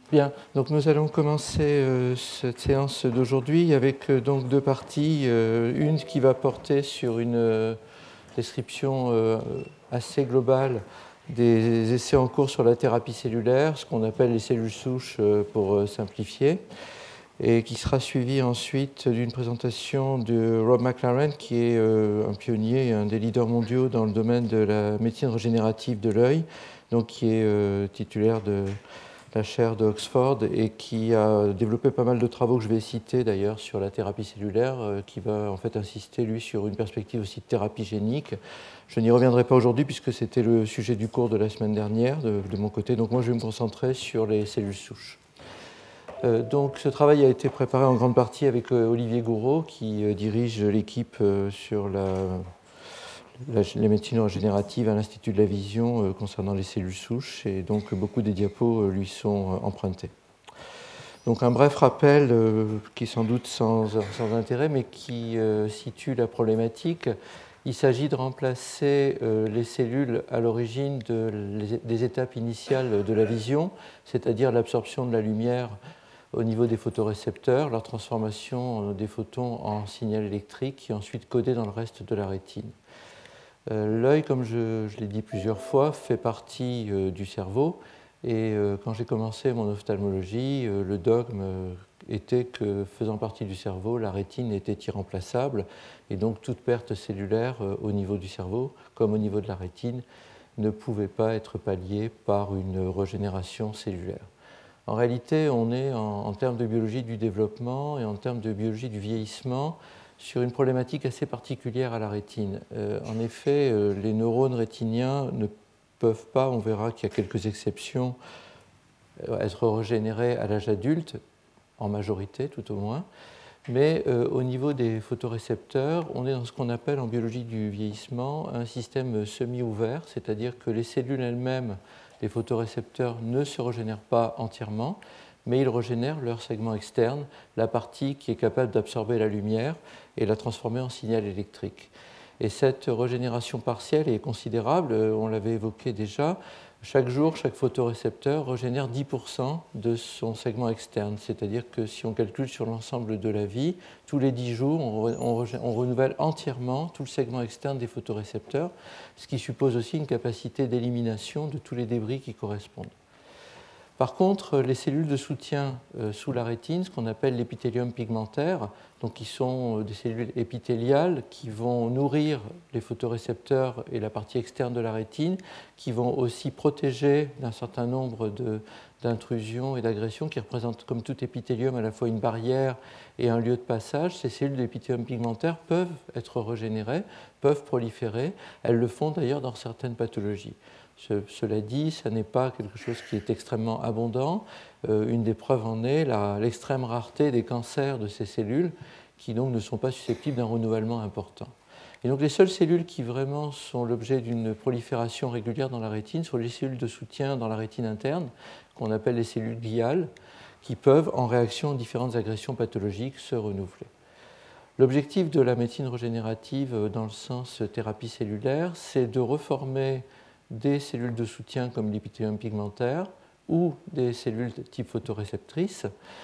Bien, donc nous allons commencer cette séance d'aujourd'hui avec donc deux parties. Une qui va porter sur une description assez globale des essais en cours sur la thérapie cellulaire, ce qu'on appelle les cellules souches pour simplifier, et qui sera suivie ensuite d'une présentation de Rob McLaren, qui est un pionnier et un des leaders mondiaux dans le domaine de la médecine régénérative de l'œil, donc qui est titulaire de la chaire d'Oxford et qui a développé pas mal de travaux que je vais citer d'ailleurs sur la thérapie cellulaire, qui va en fait insister lui sur une perspective aussi de thérapie génique. Je n'y reviendrai pas aujourd'hui puisque c'était le sujet du cours de la semaine dernière de mon côté, donc moi je vais me concentrer sur les cellules souches. Donc ce travail a été préparé en grande partie avec Olivier Gouraud qui dirige l'équipe sur les médecines régénératives à l'Institut de la Vision concernant les cellules souches, et donc beaucoup des diapos lui sont empruntés. Donc un bref rappel qui est sans doute sans intérêt, mais qui situe la problématique. Il s'agit de remplacer les cellules à l'origine des étapes initiales de la vision, c'est-à-dire l'absorption de la lumière au niveau des photorécepteurs, leur transformation des photons en signal électrique qui est ensuite codé dans le reste de la rétine. L'œil, comme je l'ai dit plusieurs fois, fait partie du cerveau. Et quand j'ai commencé mon ophtalmologie, le dogme était que, faisant partie du cerveau, la rétine était irremplaçable. Et donc toute perte cellulaire au niveau du cerveau, comme au niveau de la rétine, ne pouvait pas être palliée par une régénération cellulaire. En réalité, on est en termes de biologie du développement et en termes de biologie du vieillissement sur une problématique assez particulière à la rétine. En effet, les neurones rétiniens ne peuvent pas, on verra qu'il y a quelques exceptions, être régénérés à l'âge adulte, en majorité tout au moins, mais au niveau des photorécepteurs, on est dans ce qu'on appelle en biologie du vieillissement un système semi-ouvert, c'est-à-dire que les cellules elles-mêmes, les photorécepteurs, ne se régénèrent pas entièrement, mais ils régénèrent leur segment externe, la partie qui est capable d'absorber la lumière et la transformer en signal électrique. Et cette régénération partielle est considérable, on l'avait évoqué déjà. Chaque jour, chaque photorécepteur régénère 10% de son segment externe, c'est-à-dire que si on calcule sur l'ensemble de la vie, tous les 10 jours, on renouvelle entièrement tout le segment externe des photorécepteurs, ce qui suppose aussi une capacité d'élimination de tous les débris qui correspondent. Par contre, les cellules de soutien sous la rétine, ce qu'on appelle l'épithélium pigmentaire, donc qui sont des cellules épithéliales qui vont nourrir les photorécepteurs et la partie externe de la rétine, qui vont aussi protéger d'un certain nombre d'intrusions et d'agressions, qui représentent comme tout épithélium à la fois une barrière et un lieu de passage. Ces cellules d'épithélium pigmentaire peuvent être régénérées, peuvent proliférer. Elles le font d'ailleurs dans certaines pathologies. Cela dit, ce n'est pas quelque chose qui est extrêmement abondant. Une des preuves en est l'extrême rareté des cancers de ces cellules qui donc ne sont pas susceptibles d'un renouvellement important. Et donc les seules cellules qui vraiment sont l'objet d'une prolifération régulière dans la rétine sont les cellules de soutien dans la rétine interne, qu'on appelle les cellules gliales, qui peuvent, en réaction aux différentes agressions pathologiques, se renouveler. L'objectif de la médecine régénérative dans le sens thérapie cellulaire, c'est de reformer des cellules de soutien comme l'épithélium pigmentaire ou des cellules de type photoréceptrice,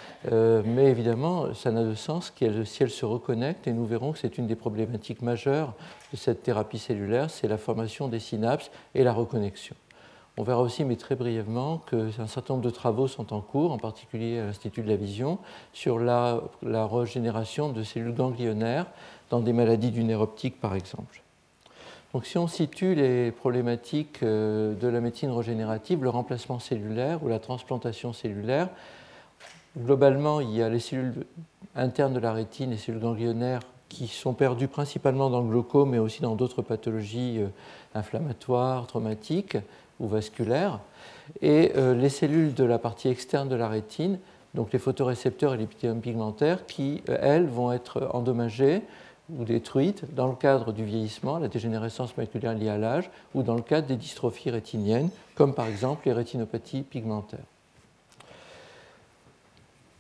mais évidemment, ça n'a de sens si elles se reconnectent, et nous verrons que c'est une des problématiques majeures de cette thérapie cellulaire, c'est la formation des synapses et la reconnexion. On verra aussi, mais très brièvement, qu'un certain nombre de travaux sont en cours, en particulier à l'Institut de la Vision, sur la régénération de cellules ganglionnaires dans des maladies du nerf optique, par exemple. Donc, si on situe les problématiques de la médecine régénérative, le remplacement cellulaire ou la transplantation cellulaire, globalement, il y a les cellules internes de la rétine, les cellules ganglionnaires, qui sont perdues principalement dans le glaucome, mais aussi dans d'autres pathologies inflammatoires, traumatiques ou vasculaires. Et les cellules de la partie externe de la rétine, donc les photorécepteurs et l'épithélium pigmentaire, qui, elles, vont être endommagées ou détruites dans le cadre du vieillissement, la dégénérescence maculaire liée à l'âge, ou dans le cadre des dystrophies rétiniennes, comme par exemple les rétinopathies pigmentaires.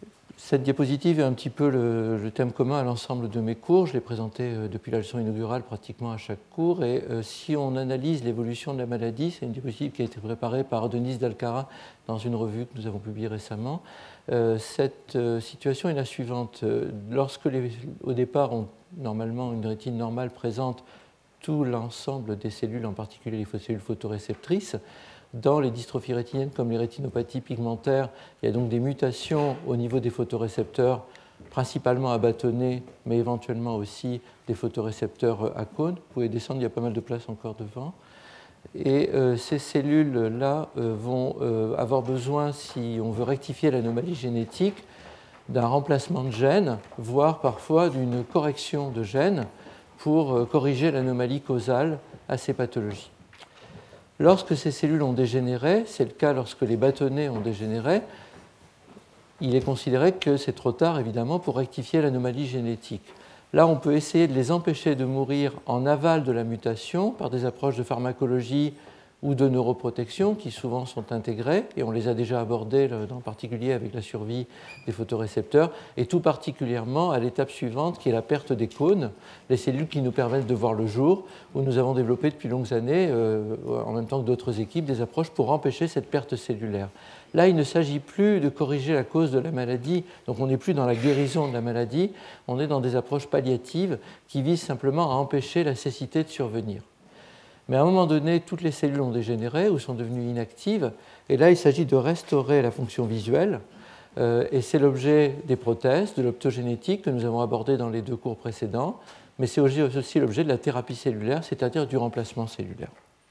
Cette diapositive est un petit peu le thème commun à l'ensemble de mes cours. Je l'ai présenté depuis la leçon inaugurale pratiquement à chaque cours. Et si on analyse l'évolution de la maladie, c'est une diapositive qui a été préparée par Denise Dalcara dans une revue que nous avons publiée récemment. Cette situation est la suivante. Lorsque au départ, normalement, une rétine normale présente tout l'ensemble des cellules, en particulier les cellules photoréceptrices, dans les dystrophies rétiniennes comme les rétinopathies pigmentaires, il y a donc des mutations au niveau des photorécepteurs, principalement à bâtonnets, mais éventuellement aussi des photorécepteurs à cône. Vous pouvez descendre, il y a pas mal de place encore devant. Et ces cellules-là vont avoir besoin, si on veut rectifier l'anomalie génétique, d'un remplacement de gènes, voire parfois d'une correction de gènes pour corriger l'anomalie causale à ces pathologies. Lorsque ces cellules ont dégénéré, c'est le cas lorsque les bâtonnets ont dégénéré, il est considéré que c'est trop tard, évidemment, pour rectifier l'anomalie génétique. Là, on peut essayer de les empêcher de mourir en aval de la mutation par des approches de pharmacologie ou de neuroprotection qui souvent sont intégrées, et on les a déjà abordées en particulier avec la survie des photorécepteurs, et tout particulièrement à l'étape suivante qui est la perte des cônes, les cellules qui nous permettent de voir le jour, où nous avons développé depuis longues années, en même temps que d'autres équipes, des approches pour empêcher cette perte cellulaire. Là, il ne s'agit plus de corriger la cause de la maladie, donc on n'est plus dans la guérison de la maladie, on est dans des approches palliatives qui visent simplement à empêcher la cécité de survenir. Mais à un moment donné, toutes les cellules ont dégénéré ou sont devenues inactives, et là, il s'agit de restaurer la fonction visuelle, et c'est l'objet des prothèses, de l'optogénétique que nous avons abordé dans les 2 cours précédents, mais c'est aussi l'objet de la thérapie cellulaire, c'est-à-dire du remplacement cellulaire.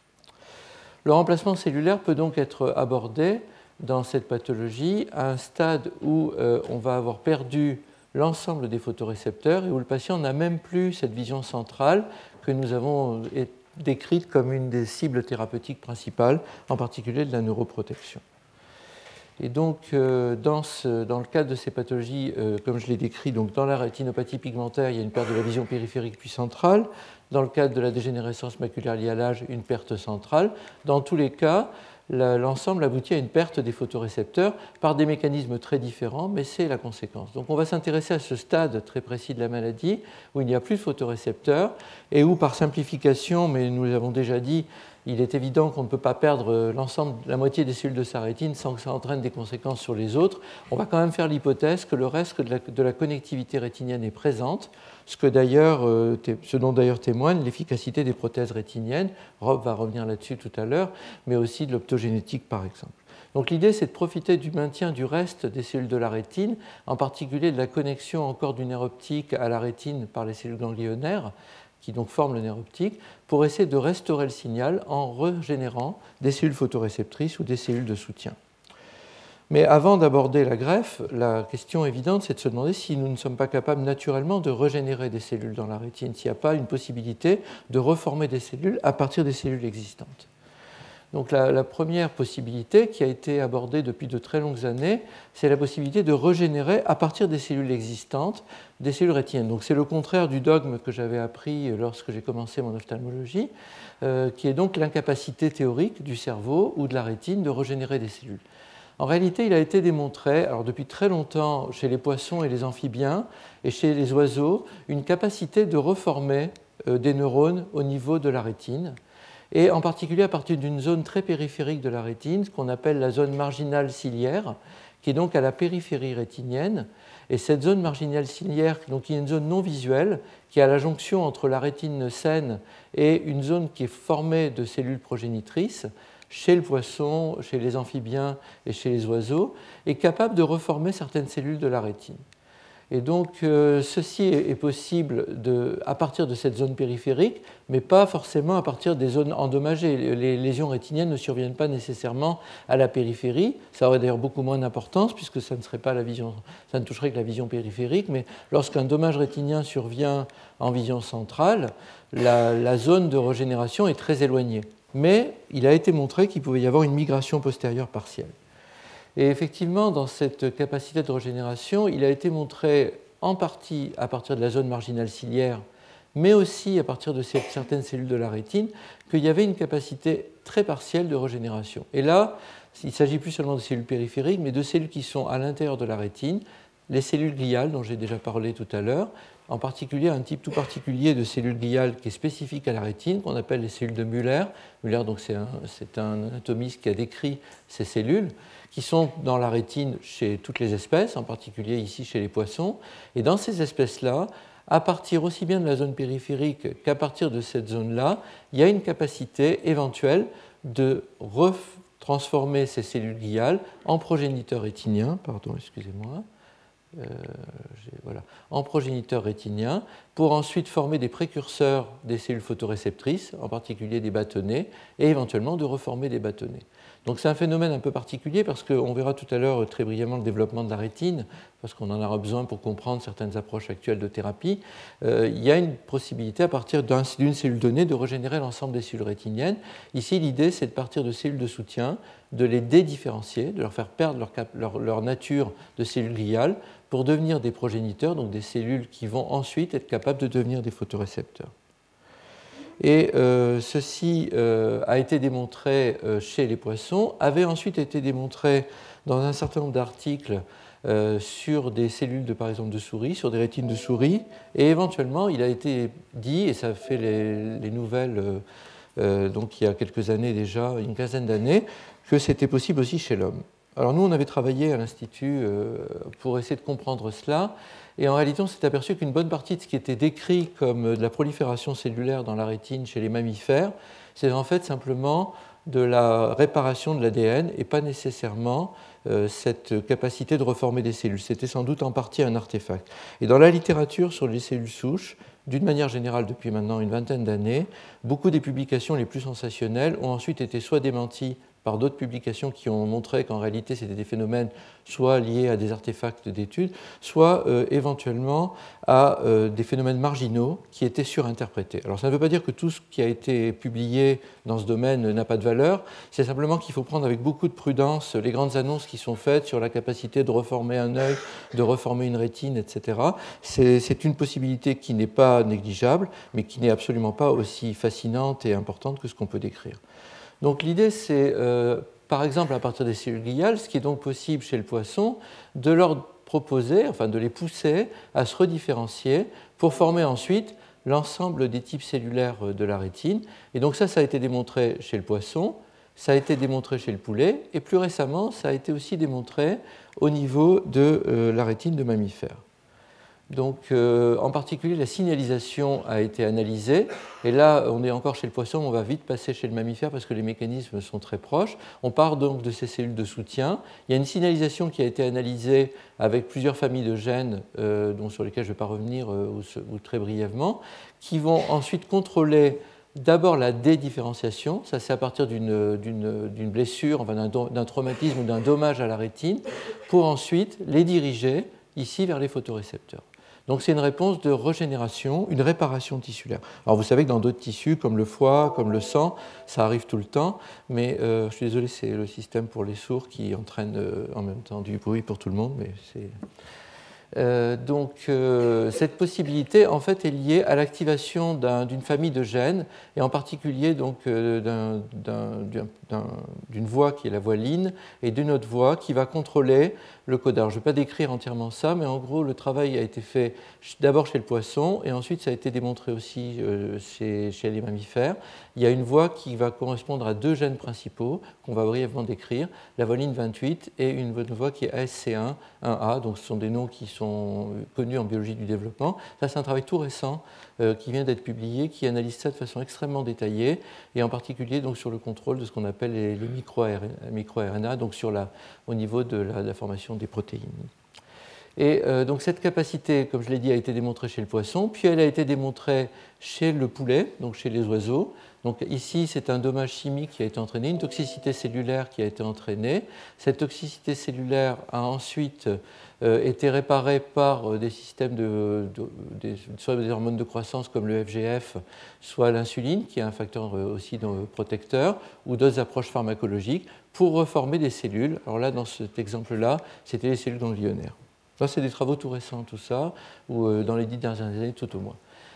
Le remplacement cellulaire peut donc être abordé dans cette pathologie à un stade où on va avoir perdu l'ensemble des photorécepteurs et où le patient n'a même plus cette vision centrale que nous avons décrite comme une des cibles thérapeutiques principales, en particulier de la neuroprotection. Et donc, dans le cadre de ces pathologies, comme je l'ai décrit, donc dans la rétinopathie pigmentaire, il y a une perte de la vision périphérique puis centrale. Dans le cadre de la dégénérescence maculaire liée à l'âge, une perte centrale. Dans tous les cas, l'ensemble aboutit à une perte des photorécepteurs par des mécanismes très différents, mais c'est la conséquence. Donc on va s'intéresser à ce stade très précis de la maladie où il n'y a plus de photorécepteurs et où, par simplification, mais nous l'avons déjà dit, il est évident qu'on ne peut pas perdre la moitié des cellules de sa rétine sans que ça entraîne des conséquences sur les autres. On va quand même faire l'hypothèse que le reste de la connectivité rétinienne est présente, ce dont d'ailleurs témoigne l'efficacité des prothèses rétiniennes. Rob va revenir là-dessus tout à l'heure, mais aussi de l'optogénétique par exemple. Donc l'idée, c'est de profiter du maintien du reste des cellules de la rétine, en particulier de la connexion encore du nerf optique à la rétine par les cellules ganglionnaires, qui donc forment le nerf optique, pour essayer de restaurer le signal en régénérant des cellules photoréceptrices ou des cellules de soutien. Mais avant d'aborder la greffe, la question évidente, c'est de se demander si nous ne sommes pas capables naturellement de régénérer des cellules dans la rétine, s'il n'y a pas une possibilité de reformer des cellules à partir des cellules existantes. Donc la première possibilité qui a été abordée depuis de très longues années, c'est la possibilité de régénérer à partir des cellules existantes des cellules rétiniennes. Donc c'est le contraire du dogme que j'avais appris lorsque j'ai commencé mon ophtalmologie, qui est donc l'incapacité théorique du cerveau ou de la rétine de régénérer des cellules. En réalité, il a été démontré, alors depuis très longtemps chez les poissons et les amphibiens et chez les oiseaux, une capacité de reformer des neurones au niveau de la rétine, et en particulier à partir d'une zone très périphérique de la rétine, ce qu'on appelle la zone marginale ciliaire, qui est donc à la périphérie rétinienne. Et cette zone marginale ciliaire, donc, qui est une zone non visuelle, qui est à la jonction entre la rétine saine et une zone qui est formée de cellules progénitrices, chez le poisson, chez les amphibiens et chez les oiseaux, est capable de reformer certaines cellules de la rétine. Et donc, ceci est possible à partir de cette zone périphérique, mais pas forcément à partir des zones endommagées. Les lésions rétiniennes ne surviennent pas nécessairement à la périphérie. Ça aurait d'ailleurs beaucoup moins d'importance, puisque ça ne toucherait que la vision périphérique. Mais lorsqu'un dommage rétinien survient en vision centrale, la zone de régénération est très éloignée. Mais il a été montré qu'il pouvait y avoir une migration postérieure partielle. Et effectivement, dans cette capacité de régénération, il a été montré en partie à partir de la zone marginale ciliaire, mais aussi à partir de certaines cellules de la rétine, qu'il y avait une capacité très partielle de régénération. Et là, il ne s'agit plus seulement de cellules périphériques, mais de cellules qui sont à l'intérieur de la rétine, les cellules gliales dont j'ai déjà parlé tout à l'heure, en particulier un type tout particulier de cellules gliales qui est spécifique à la rétine, qu'on appelle les cellules de Müller. Müller, donc, c'est un anatomiste qui a décrit ces cellules, qui sont dans la rétine chez toutes les espèces, en particulier ici chez les poissons. Et dans ces espèces-là, à partir aussi bien de la zone périphérique qu'à partir de cette zone-là, il y a une capacité éventuelle de transformer ces cellules gliales en progéniteurs rétiniens, en progéniteurs rétiniens, pour ensuite former des précurseurs des cellules photoréceptrices, en particulier des bâtonnets, et éventuellement de reformer des bâtonnets. Donc c'est un phénomène un peu particulier parce qu'on verra tout à l'heure très brièvement le développement de la rétine, parce qu'on en aura besoin pour comprendre certaines approches actuelles de thérapie. Il y a une possibilité à partir d'une cellule donnée de régénérer l'ensemble des cellules rétiniennes. Ici, l'idée, c'est de partir de cellules de soutien, de les dédifférencier, de leur faire perdre leur nature de cellules gliales pour devenir des progéniteurs, donc des cellules qui vont ensuite être capables de devenir des photorécepteurs. Et ceci a été démontré chez les poissons, avait ensuite été démontré dans un certain nombre d'articles sur des cellules, par exemple, de souris, sur des rétines de souris, et éventuellement, il a été dit, et ça a fait les nouvelles donc il y a quelques années déjà, une quinzaine d'années, que c'était possible aussi chez l'homme. Alors nous, on avait travaillé à l'Institut pour essayer de comprendre cela, et en réalité, on s'est aperçu qu'une bonne partie de ce qui était décrit comme de la prolifération cellulaire dans la rétine chez les mammifères, c'est en fait simplement de la réparation de l'ADN et pas nécessairement cette capacité de reformer des cellules. C'était sans doute en partie un artefact. Et dans la littérature sur les cellules souches, d'une manière générale depuis maintenant une vingtaine d'années, beaucoup des publications les plus sensationnelles ont ensuite été soit démenties par d'autres publications qui ont montré qu'en réalité c'était des phénomènes soit liés à des artefacts d'études, soit éventuellement à des phénomènes marginaux qui étaient surinterprétés. Alors ça ne veut pas dire que tout ce qui a été publié dans ce domaine n'a pas de valeur, c'est simplement qu'il faut prendre avec beaucoup de prudence les grandes annonces qui sont faites sur la capacité de reformer un œil, de reformer une rétine, etc. C'est une possibilité qui n'est pas négligeable, mais qui n'est absolument pas aussi fascinante et importante que ce qu'on peut décrire. Donc l'idée, c'est, par exemple, à partir des cellules gliales, ce qui est donc possible chez le poisson, de leur proposer, enfin de les pousser à se redifférencier pour former ensuite l'ensemble des types cellulaires de la rétine. Et donc ça a été démontré chez le poisson, ça a été démontré chez le poulet, et plus récemment, ça a été aussi démontré au niveau de la rétine de mammifères. Donc, en particulier, la signalisation a été analysée. Et là, on est encore chez le poisson, on va vite passer chez le mammifère parce que les mécanismes sont très proches. On part donc de ces cellules de soutien. Il y a une signalisation qui a été analysée avec plusieurs familles de gènes, sur lesquels je ne vais pas revenir ou très brièvement, qui vont ensuite contrôler d'abord la dédifférenciation. Ça, c'est à partir d'une blessure, enfin, d'un traumatisme ou d'un dommage à la rétine, pour ensuite les diriger ici vers les photorécepteurs. Donc c'est une réponse de régénération, une réparation tissulaire. Alors vous savez que dans d'autres tissus, comme le foie, comme le sang, ça arrive tout le temps, mais je suis désolé, c'est le système pour les sourds qui entraîne en même temps du bruit pour tout le monde, mais c'est... cette possibilité en fait est liée à l'activation d'une famille de gènes et en particulier donc, d'une voie qui est la voie LIN et d'une autre voie qui va contrôler le codage. Je ne vais pas décrire entièrement ça, mais en gros le travail a été fait d'abord chez le poisson et ensuite ça a été démontré aussi chez les mammifères. Il y a une voie qui va correspondre à deux gènes principaux qu'on va brièvement décrire, la voie LIN 28 et une voie qui est ASC1-1A, donc ce sont des noms qui sont connus en biologie du développement. Ça, c'est un travail tout récent qui vient d'être publié, qui analyse ça de façon extrêmement détaillée, et en particulier donc, sur le contrôle de ce qu'on appelle les micro-RNA, donc au niveau de la formation des protéines. Et donc cette capacité, comme je l'ai dit, a été démontrée chez le poisson, puis elle a été démontrée chez le poulet, donc chez les oiseaux. Donc ici, c'est un dommage chimique qui a été entraîné, une toxicité cellulaire qui a été entraînée. Cette toxicité cellulaire a ensuite été réparée par des systèmes soit des hormones de croissance comme le FGF, soit l'insuline, qui est un facteur aussi protecteur, ou d'autres approches pharmacologiques, pour reformer des cellules. Alors là, dans cet exemple-là, c'était les cellules ganglionnaires. Ça, c'est des travaux tout récents, tout ça, ou dans les 10 dernières années, tout au moins.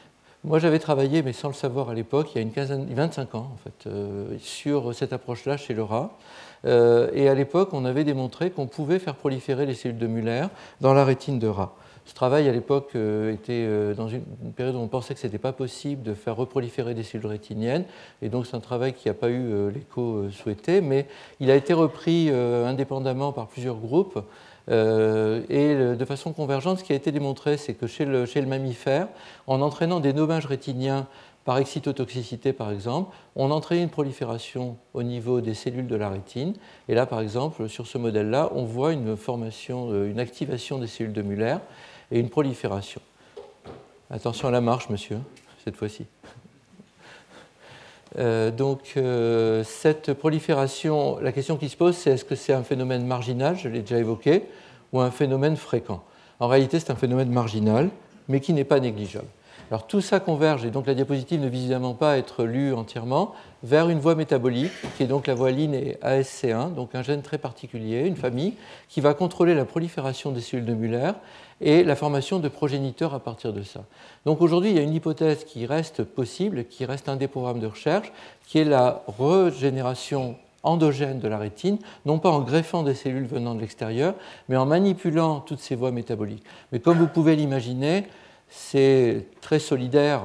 Moi, j'avais travaillé, mais sans le savoir à l'époque, il y a 25 ans, en fait, sur cette approche-là chez le rat. Et à l'époque, on avait démontré qu'on pouvait faire proliférer les cellules de Muller dans la rétine de rat. Ce travail, à l'époque, était dans une période où on pensait que ce n'était pas possible de faire reproliférer des cellules rétiniennes. Et donc, c'est un travail qui n'a pas eu l'écho souhaité, mais il a été repris indépendamment par plusieurs groupes. Et de façon convergente, ce qui a été démontré, c'est que chez le mammifère, en entraînant des nommages rétiniens par excitotoxicité, par exemple, on entraînait une prolifération au niveau des cellules de la rétine. Et là, par exemple, sur ce modèle-là, on voit une activation des cellules de Muller et une prolifération. Attention à la marche, monsieur, cette fois-ci. Cette prolifération, la question qui se pose, c'est est-ce que c'est un phénomène marginal, je l'ai déjà évoqué, ou un phénomène fréquent? En réalité, c'est un phénomène marginal, mais qui n'est pas négligeable. Alors tout ça converge, et donc la diapositive ne vise évidemment pas à être lue entièrement, vers une voie métabolique, qui est donc la voie Lin et ASC1, donc un gène très particulier, une famille, qui va contrôler la prolifération des cellules de Muller et la formation de progéniteurs à partir de ça. Donc aujourd'hui, il y a une hypothèse qui reste possible, qui reste un des programmes de recherche, qui est la régénération endogène de la rétine, non pas en greffant des cellules venant de l'extérieur, mais en manipulant toutes ces voies métaboliques. Mais comme vous pouvez l'imaginer, c'est très solidaire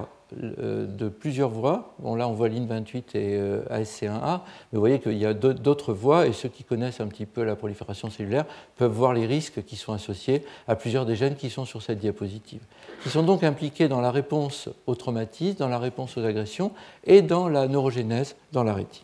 de plusieurs voies. Bon, là, on voit Lin28 et ASC1A, mais vous voyez qu'il y a d'autres voies, et ceux qui connaissent un petit peu la prolifération cellulaire peuvent voir les risques qui sont associés à plusieurs des gènes qui sont sur cette diapositive, qui sont donc impliqués dans la réponse au traumatisme, dans la réponse aux agressions et dans la neurogénèse dans la rétine.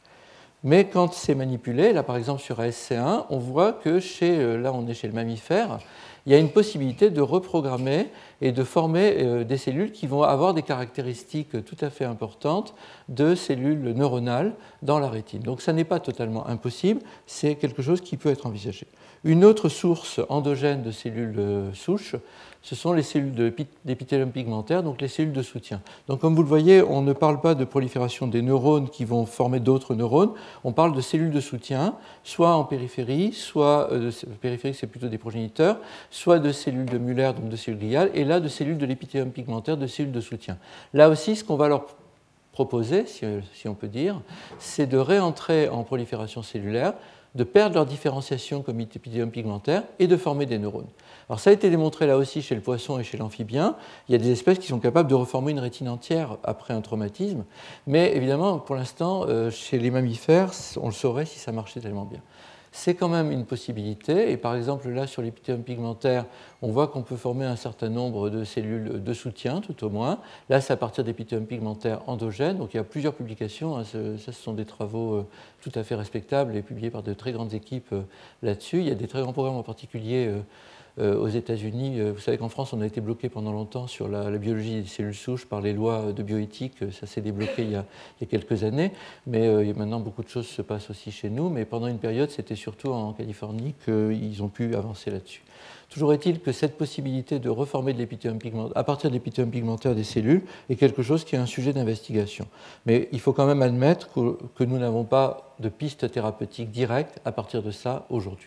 Mais quand c'est manipulé, là par exemple sur ASC1, on voit que là on est chez le mammifère, il y a une possibilité de reprogrammer et de former des cellules qui vont avoir des caractéristiques tout à fait importantes de cellules neuronales dans la rétine. Donc ça n'est pas totalement impossible, c'est quelque chose qui peut être envisagé. Une autre source endogène de cellules souches, ce sont les cellules d'épithélium pigmentaire, donc les cellules de soutien. Donc comme vous le voyez, on ne parle pas de prolifération des neurones qui vont former d'autres neurones, on parle de cellules de soutien, soit en périphérie, soit périphérique c'est plutôt des progéniteurs, soit de cellules de Muller, donc de cellules gliales, et là de cellules de l'épithélium pigmentaire, de cellules de soutien. Là aussi, ce qu'on va leur proposer, si on peut dire, c'est de réentrer en prolifération cellulaire, de perdre leur différenciation comme épithélium pigmentaire et de former des neurones. Alors ça a été démontré là aussi chez le poisson et chez l'amphibien. Il y a des espèces qui sont capables de reformer une rétine entière après un traumatisme, mais évidemment, pour l'instant, chez les mammifères, on le saurait si ça marchait tellement bien. C'est quand même une possibilité, et par exemple là sur l'épithélium pigmentaire, on voit qu'on peut former un certain nombre de cellules de soutien, tout au moins. Là, c'est à partir d'épithélium pigmentaire endogène, donc il y a plusieurs publications, hein. Ce sont des travaux tout à fait respectables et publiés par de très grandes équipes là-dessus. Il y a des très grands programmes en particulier aux États-Unis. Vous savez qu'en France, on a été bloqué pendant longtemps sur la biologie des cellules souches par les lois de bioéthique. Ça s'est débloqué il y a quelques années, mais maintenant beaucoup de choses se passent aussi chez nous. Mais pendant une période, c'était surtout en Californie qu'ils ont pu avancer là-dessus. Toujours est-il que cette possibilité de reformer de l'épithélium pigmentaire, à partir de l'épithélium pigmentaire des cellules est quelque chose qui est un sujet d'investigation. Mais il faut quand même admettre que nous n'avons pas de piste thérapeutique directe à partir de ça aujourd'hui.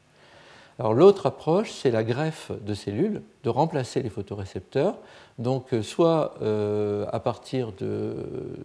Alors l'autre approche, c'est la greffe de cellules, de remplacer les photorécepteurs, donc soit à partir de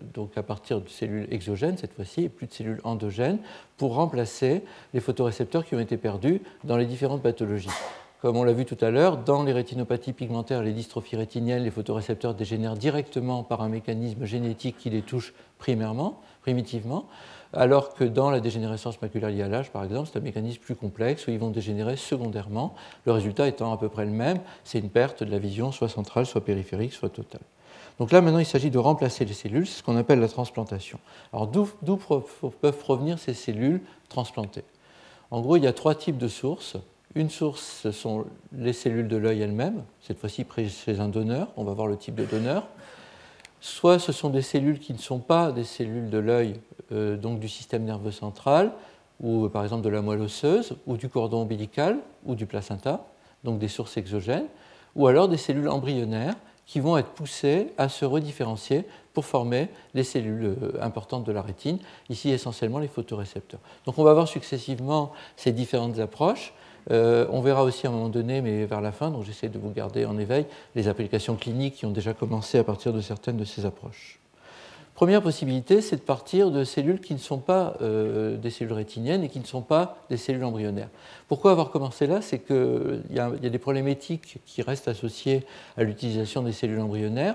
cellules exogènes cette fois-ci, et plus de cellules endogènes, pour remplacer les photorécepteurs qui ont été perdus dans les différentes pathologies. Comme on l'a vu tout à l'heure, dans les rétinopathies pigmentaires et les dystrophies rétiniennes, les photorécepteurs dégénèrent directement par un mécanisme génétique qui les touche primitivement, alors que dans la dégénérescence maculaire liée à l'âge, par exemple, c'est un mécanisme plus complexe où ils vont dégénérer secondairement, le résultat étant à peu près le même, c'est une perte de la vision soit centrale, soit périphérique, soit totale. Donc là, maintenant, il s'agit de remplacer les cellules, c'est ce qu'on appelle la transplantation. Alors d'où peuvent provenir ces cellules transplantées? En gros, il y a trois types de sources. Une source, ce sont les cellules de l'œil elles-mêmes, cette fois-ci prises chez un donneur, on va voir le type de donneur. Soit ce sont des cellules qui ne sont pas des cellules de l'œil, donc du système nerveux central, ou par exemple de la moelle osseuse, ou du cordon ombilical, ou du placenta, donc des sources exogènes, ou alors des cellules embryonnaires qui vont être poussées à se redifférencier pour former les cellules importantes de la rétine, ici essentiellement les photorécepteurs. Donc on va voir successivement ces différentes approches, On verra aussi à un moment donné, mais vers la fin, donc j'essaie de vous garder en éveil, les applications cliniques qui ont déjà commencé à partir de certaines de ces approches. Première possibilité, c'est de partir de cellules qui ne sont pas des cellules rétiniennes et qui ne sont pas des cellules embryonnaires. Pourquoi avoir commencé là? C'est qu'il y a des problèmes éthiques qui restent associés à l'utilisation des cellules embryonnaires.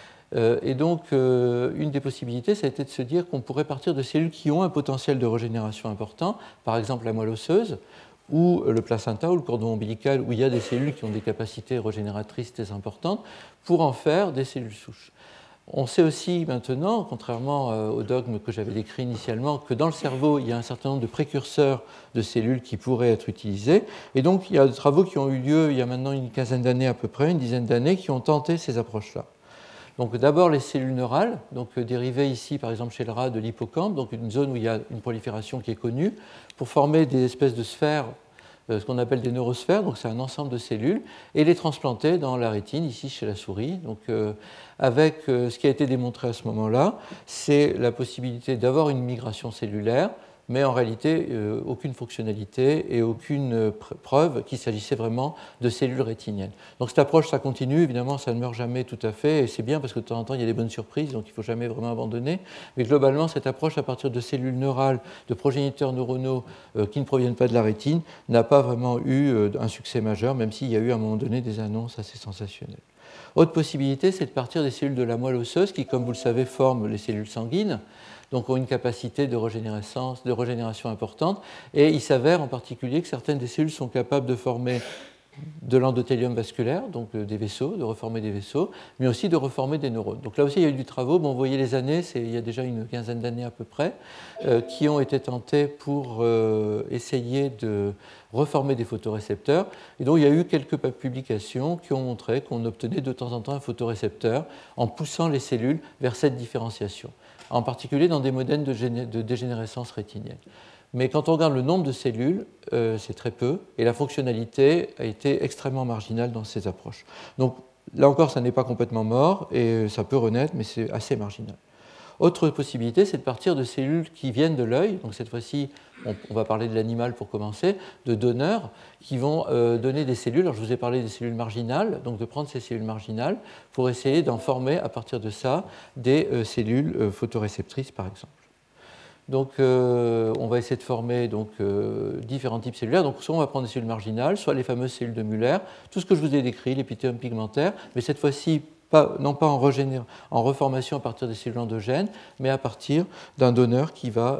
Et donc, une des possibilités, ça a été de se dire qu'on pourrait partir de cellules qui ont un potentiel de régénération important, par exemple la moelle osseuse, ou le placenta, ou le cordon ombilical, où il y a des cellules qui ont des capacités régénératrices très importantes, pour en faire des cellules souches. On sait aussi maintenant, contrairement au dogme que j'avais décrit initialement, que dans le cerveau, il y a un certain nombre de précurseurs de cellules qui pourraient être utilisés. Et donc, il y a des travaux qui ont eu lieu il y a maintenant une quinzaine d'années à peu près, une dizaine d'années, qui ont tenté ces approches-là. Donc d'abord les cellules neurales, donc dérivées ici par exemple chez le rat de l'hippocampe, donc une zone où il y a une prolifération qui est connue, pour former des espèces de sphères, ce qu'on appelle des neurosphères, donc c'est un ensemble de cellules, et les transplanter dans la rétine, ici chez la souris. Donc avec ce qui a été démontré à ce moment-là, c'est la possibilité d'avoir une migration cellulaire, mais en réalité aucune fonctionnalité et aucune preuve qu'il s'agissait vraiment de cellules rétiniennes. Donc cette approche, ça continue, évidemment, ça ne meurt jamais tout à fait, et c'est bien parce que de temps en temps, il y a des bonnes surprises, donc il ne faut jamais vraiment abandonner. Mais globalement, cette approche à partir de cellules neurales, de progéniteurs neuronaux qui ne proviennent pas de la rétine, n'a pas vraiment eu un succès majeur, même s'il y a eu à un moment donné des annonces assez sensationnelles. Autre possibilité, c'est de partir des cellules de la moelle osseuse qui, comme vous le savez, forment les cellules sanguines, donc ont une capacité de régénération importante. Et il s'avère en particulier que certaines des cellules sont capables de former de l'endothélium vasculaire, donc des vaisseaux, de reformer des vaisseaux, mais aussi de reformer des neurones. Donc là aussi, il y a eu du travail. Bon, vous voyez les années, il y a déjà une quinzaine d'années à peu près, qui ont été tentées pour essayer de reformer des photorécepteurs. Et donc, il y a eu quelques publications qui ont montré qu'on obtenait de temps en temps un photorécepteur en poussant les cellules vers cette différenciation, en particulier dans des modèles de dégénérescence rétinienne. Mais quand on regarde le nombre de cellules, c'est très peu, et la fonctionnalité a été extrêmement marginale dans ces approches. Donc là encore, ça n'est pas complètement mort, et ça peut renaître, mais c'est assez marginal. Autre possibilité, c'est de partir de cellules qui viennent de l'œil, donc cette fois-ci, on va parler de l'animal pour commencer, de donneurs qui vont donner des cellules. Alors je vous ai parlé des cellules marginales, donc de prendre ces cellules marginales pour essayer d'en former à partir de ça des cellules photoréceptrices, par exemple. Donc, on va essayer de former différents types cellulaires. Donc, soit on va prendre des cellules marginales, soit les fameuses cellules de Müller, tout ce que je vous ai décrit, l'épithélium pigmentaire, mais cette fois-ci, non pas en reformation à partir des cellules endogènes, mais à partir d'un donneur qui va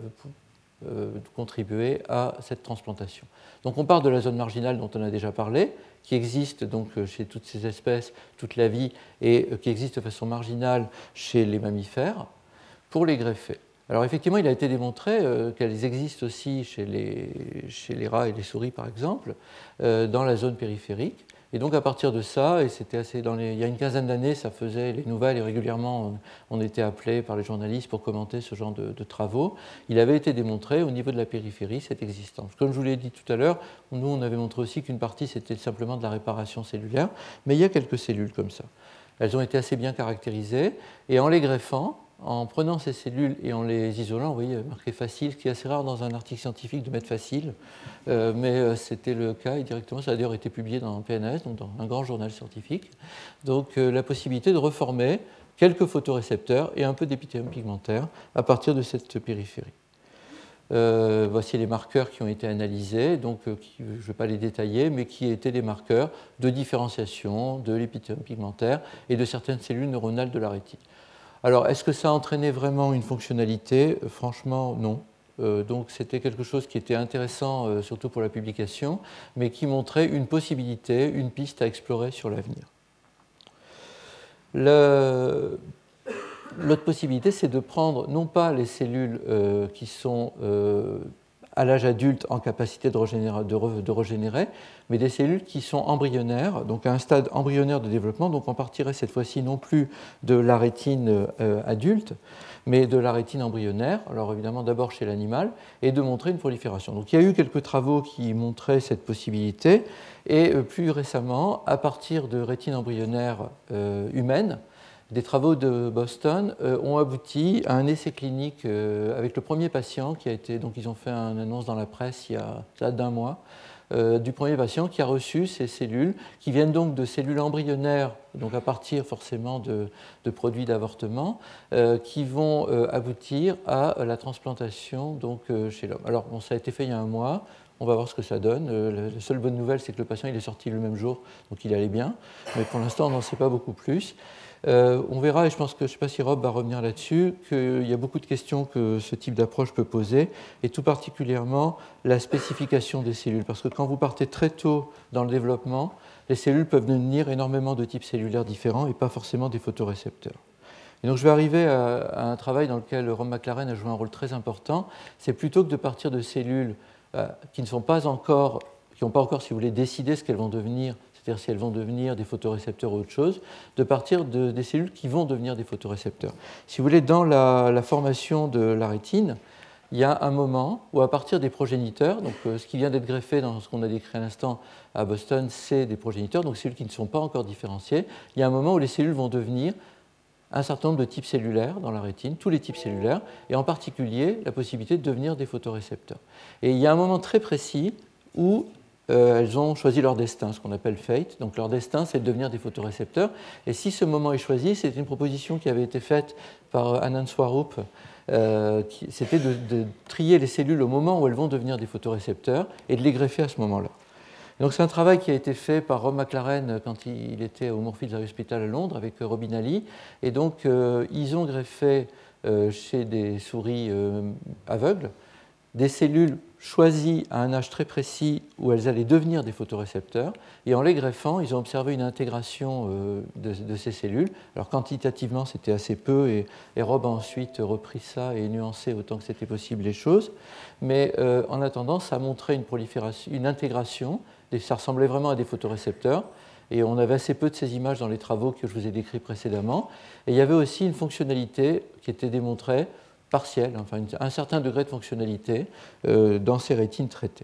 contribuer à cette transplantation. Donc, on part de la zone marginale dont on a déjà parlé, qui existe donc chez toutes ces espèces, toute la vie, et qui existe de façon marginale chez les mammifères, pour les greffer. Alors effectivement, il a été démontré qu'elles existent aussi chez les rats et les souris, par exemple, dans la zone périphérique. Et donc à partir de ça, et c'était il y a une quinzaine d'années, ça faisait les nouvelles et régulièrement on était appelé par les journalistes pour commenter ce genre de travaux. Il avait été démontré au niveau de la périphérie cette existence. Comme je vous l'ai dit tout à l'heure, nous on avait montré aussi qu'une partie c'était simplement de la réparation cellulaire, mais il y a quelques cellules comme ça. Elles ont été assez bien caractérisées et en les greffant, en prenant ces cellules et en les isolant, vous voyez, marqué facile, ce qui est assez rare dans un article scientifique de mettre facile, mais c'était le cas et directement, ça a d'ailleurs été publié dans PNAS, donc dans un grand journal scientifique. Donc la possibilité de reformer quelques photorécepteurs et un peu d'épithélium pigmentaire à partir de cette périphérie. Voici les marqueurs qui ont été analysés, donc je ne vais pas les détailler, mais qui étaient des marqueurs de différenciation de l'épithélium pigmentaire et de certaines cellules neuronales de la rétine. Alors, est-ce que ça a entraîné vraiment une fonctionnalité? Franchement, non. Donc, c'était quelque chose qui était intéressant, surtout pour la publication, mais qui montrait une possibilité, une piste à explorer sur l'avenir. L'autre possibilité, c'est de prendre non pas les cellules qui sont à l'âge adulte en capacité de régénérer, mais des cellules qui sont embryonnaires, donc à un stade embryonnaire de développement. Donc on partirait cette fois-ci non plus de la rétine adulte, mais de la rétine embryonnaire, alors évidemment d'abord chez l'animal, et de montrer une prolifération. Donc il y a eu quelques travaux qui montraient cette possibilité, et plus récemment, à partir de rétine embryonnaire humaine, des travaux de Boston ont abouti à un essai clinique avec le premier patient qui a été. Donc, ils ont fait une annonce dans la presse il y a d'un mois, du premier patient qui a reçu ces cellules, qui viennent donc de cellules embryonnaires, donc à partir forcément de produits d'avortement, qui vont aboutir à la transplantation donc, chez l'homme. Alors, bon, ça a été fait il y a un mois. On va voir ce que ça donne. La seule bonne nouvelle, c'est que le patient il est sorti le même jour, donc il allait bien. Mais pour l'instant, on n'en sait pas beaucoup plus. On verra, et je pense que, je ne sais pas si Rob va revenir là-dessus, qu'il y a beaucoup de questions que ce type d'approche peut poser, et tout particulièrement la spécification des cellules. Parce que quand vous partez très tôt dans le développement, les cellules peuvent devenir énormément de types cellulaires différents et pas forcément des photorécepteurs. Et donc je vais arriver à un travail dans lequel Rob McLaren a joué un rôle très important. C'est plutôt que de partir de cellules qui n'ont pas encore, si vous voulez, décidé ce qu'elles vont devenir, c'est-à-dire si elles vont devenir des photorécepteurs ou autre chose, de partir des cellules qui vont devenir des photorécepteurs. Si vous voulez, dans la formation de la rétine, il y a un moment où, à partir des progéniteurs, donc ce qui vient d'être greffé dans ce qu'on a décrit à l'instant à Boston, c'est des progéniteurs, donc cellules qui ne sont pas encore différenciées, il y a un moment où les cellules vont devenir un certain nombre de types cellulaires dans la rétine, tous les types cellulaires, et en particulier la possibilité de devenir des photorécepteurs. Et il y a un moment très précis où elles ont choisi leur destin, ce qu'on appelle fate. Donc leur destin, c'est de devenir des photorécepteurs. Et si ce moment est choisi, c'est une proposition qui avait été faite par Anand Swarup, c'était de trier les cellules au moment où elles vont devenir des photorécepteurs et de les greffer à ce moment-là. Donc c'est un travail qui a été fait par Rob McLaren quand il était au Moorfields Eye Hospital à Londres avec Robin Ali. Et donc ils ont greffé chez des souris aveugles des cellules choisies à un âge très précis où elles allaient devenir des photorécepteurs. Et en les greffant, ils ont observé une intégration de ces cellules. Alors quantitativement, c'était assez peu et Rob a ensuite repris ça et nuancé autant que c'était possible les choses. Mais en attendant, ça a montré une prolifération, une intégration. Ça ressemblait vraiment à des photorécepteurs, et on avait assez peu de ces images dans les travaux que je vous ai décrits précédemment. Et il y avait aussi une fonctionnalité qui était démontrée, partielle, enfin un certain degré de fonctionnalité dans ces rétines traitées.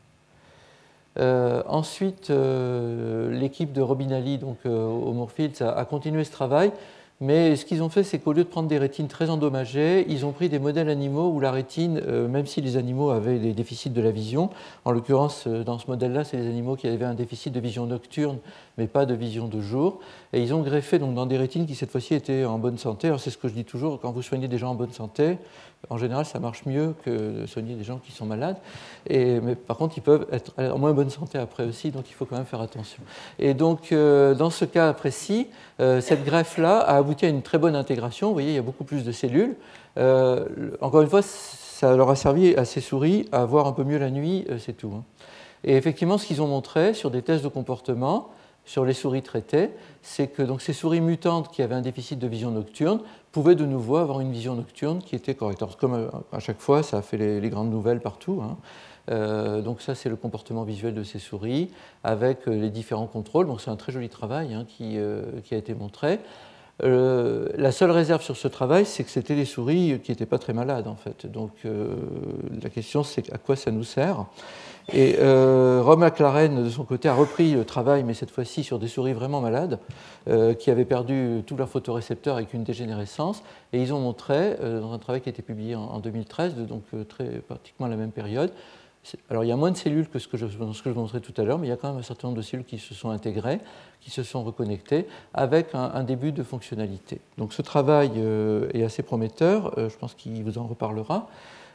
Ensuite, l'équipe de Robin Ali donc, au Moorfields a continué ce travail. Mais ce qu'ils ont fait, c'est qu'au lieu de prendre des rétines très endommagées, ils ont pris des modèles animaux où la rétine, même si les animaux avaient des déficits de la vision, en l'occurrence, dans ce modèle-là, c'est des animaux qui avaient un déficit de vision nocturne, mais pas de vision de jour. Et ils ont greffé donc, dans des rétines qui, cette fois-ci, étaient en bonne santé. Alors, c'est ce que je dis toujours, quand vous soignez des gens en bonne santé, en général, ça marche mieux que de soigner des gens qui sont malades. Mais par contre, ils peuvent être en moins bonne santé après aussi, donc il faut quand même faire attention. Et donc, dans ce cas précis, cette greffe-là a abouti à une très bonne intégration. Vous voyez, il y a beaucoup plus de cellules. Encore une fois, ça leur a servi à ces souris à voir un peu mieux la nuit, c'est tout. Et effectivement, ce qu'ils ont montré sur des tests de comportement, sur les souris traitées, c'est que donc, ces souris mutantes qui avaient un déficit de vision nocturne pouvaient de nouveau avoir une vision nocturne qui était correcte. Alors, comme à chaque fois, ça a fait les grandes nouvelles partout. Donc ça, c'est le comportement visuel de ces souris avec les différents contrôles. Donc c'est un très joli travail qui a été montré. La seule réserve sur ce travail, c'est que c'était des souris qui n'étaient pas très malades en fait. Donc la question, c'est à quoi ça nous sert. Et Rob McLaren, de son côté, a repris le travail, mais cette fois-ci sur des souris vraiment malades, qui avaient perdu tous leurs photorécepteurs avec une dégénérescence. Et ils ont montré, dans un travail qui a été publié en 2013, donc pratiquement à la même période. Alors il y a moins de cellules que ce que je vous montrais tout à l'heure, mais il y a quand même un certain nombre de cellules qui se sont intégrées, qui se sont reconnectées, avec un début de fonctionnalité. Donc ce travail est assez prometteur, je pense qu'il vous en reparlera.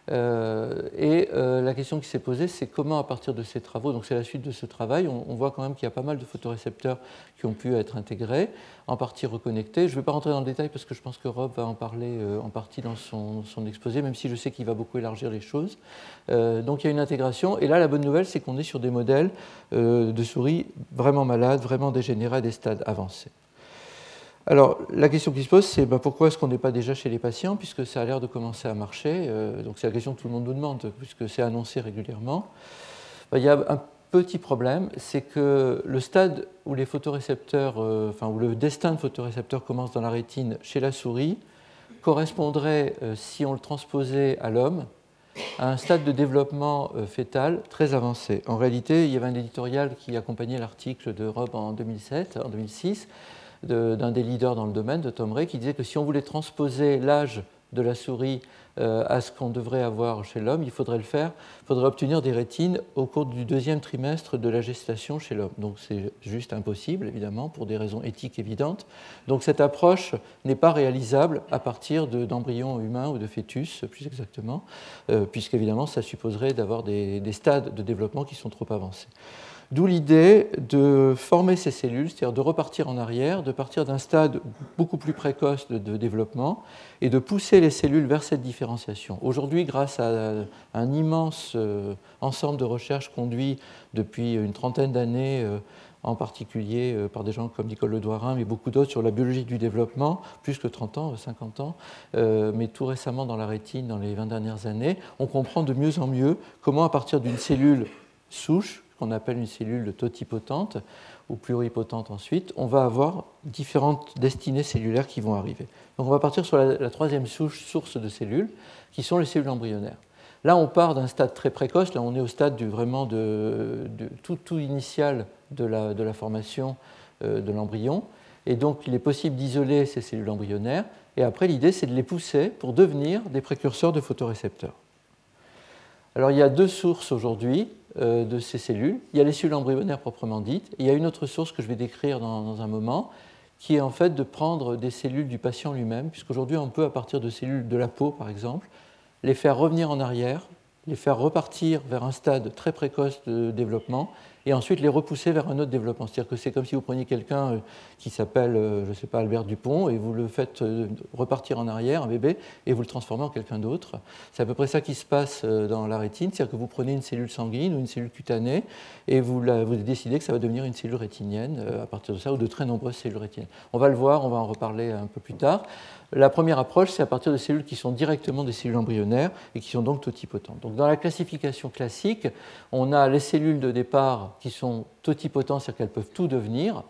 La question qui s'est posée, c'est comment à partir de ces travaux, donc c'est la suite de ce travail, on voit quand même qu'il y a pas mal de photorécepteurs qui ont pu être intégrés, en partie reconnectés. Je ne vais pas rentrer dans le détail parce que je pense que Rob va en parler en partie dans son exposé, même si je sais qu'il va beaucoup élargir les choses. Donc il y a une intégration, et là la bonne nouvelle, c'est qu'on est sur des modèles de souris vraiment malades, vraiment dégénérés à des stades avancés. Alors, la question qui se pose, c'est pourquoi est-ce qu'on n'est pas déjà chez les patients, puisque ça a l'air de commencer à marcher. Donc, c'est la question que tout le monde nous demande, puisque c'est annoncé régulièrement. Il y a un petit problème, c'est que le stade où les photorécepteurs, où le destin de photorécepteurs commence dans la rétine chez la souris, correspondrait, si on le transposait à l'homme, à un stade de développement fœtal très avancé. En réalité, il y avait un éditorial qui accompagnait l'article de Rob en 2006, d'un des leaders dans le domaine, de Tom Ray, qui disait que si on voulait transposer l'âge de la souris à ce qu'on devrait avoir chez l'homme, il faudrait obtenir des rétines au cours du 2e trimestre de la gestation chez l'homme. Donc c'est juste impossible, évidemment, pour des raisons éthiques évidentes. Donc cette approche n'est pas réalisable à partir d'embryons humains ou de fœtus, plus exactement, puisqu'évidemment, ça supposerait d'avoir des stades de développement qui sont trop avancés. D'où l'idée de former ces cellules, c'est-à-dire de repartir en arrière, de partir d'un stade beaucoup plus précoce de développement et de pousser les cellules vers cette différenciation. Aujourd'hui, grâce à un immense ensemble de recherches conduites depuis une trentaine d'années, en particulier par des gens comme Nicole Ledouarin, mais beaucoup d'autres sur la biologie du développement, plus que 30 ans, 50 ans, mais tout récemment dans la rétine, dans les 20 dernières années, on comprend de mieux en mieux comment, à partir d'une cellule souche, qu'on appelle une cellule totipotente ou pluripotente ensuite, on va avoir différentes destinées cellulaires qui vont arriver. Donc on va partir sur la 3e source de cellules, qui sont les cellules embryonnaires. Là, on part d'un stade très précoce, là on est au stade vraiment de tout initial de la formation de l'embryon, et donc il est possible d'isoler ces cellules embryonnaires, et après l'idée c'est de les pousser pour devenir des précurseurs de photorécepteurs. Alors il y a 2 sources aujourd'hui de ces cellules. Il y a les cellules embryonnaires proprement dites, et il y a une autre source que je vais décrire dans un moment, qui est en fait de prendre des cellules du patient lui-même, puisqu'aujourd'hui on peut, à partir de cellules de la peau par exemple, les faire revenir en arrière, les faire repartir vers un stade très précoce de développement, et ensuite les repousser vers un autre développement. C'est-à-dire que c'est comme si vous preniez quelqu'un qui s'appelle, je ne sais pas, Albert Dupont, et vous le faites repartir en arrière, un bébé, et vous le transformez en quelqu'un d'autre. C'est à peu près ça qui se passe dans la rétine, c'est-à-dire que vous prenez une cellule sanguine ou une cellule cutanée, et vous décidez que ça va devenir une cellule rétinienne à partir de ça, ou de très nombreuses cellules rétiniennes. On va le voir, on va en reparler un peu plus tard. La première approche, c'est à partir de cellules qui sont directement des cellules embryonnaires et qui sont donc totipotentes. Donc, dans la classification classique, on a les cellules de départ qui sont totipotentes, c'est-à-dire qu'elles peuvent tout devenir.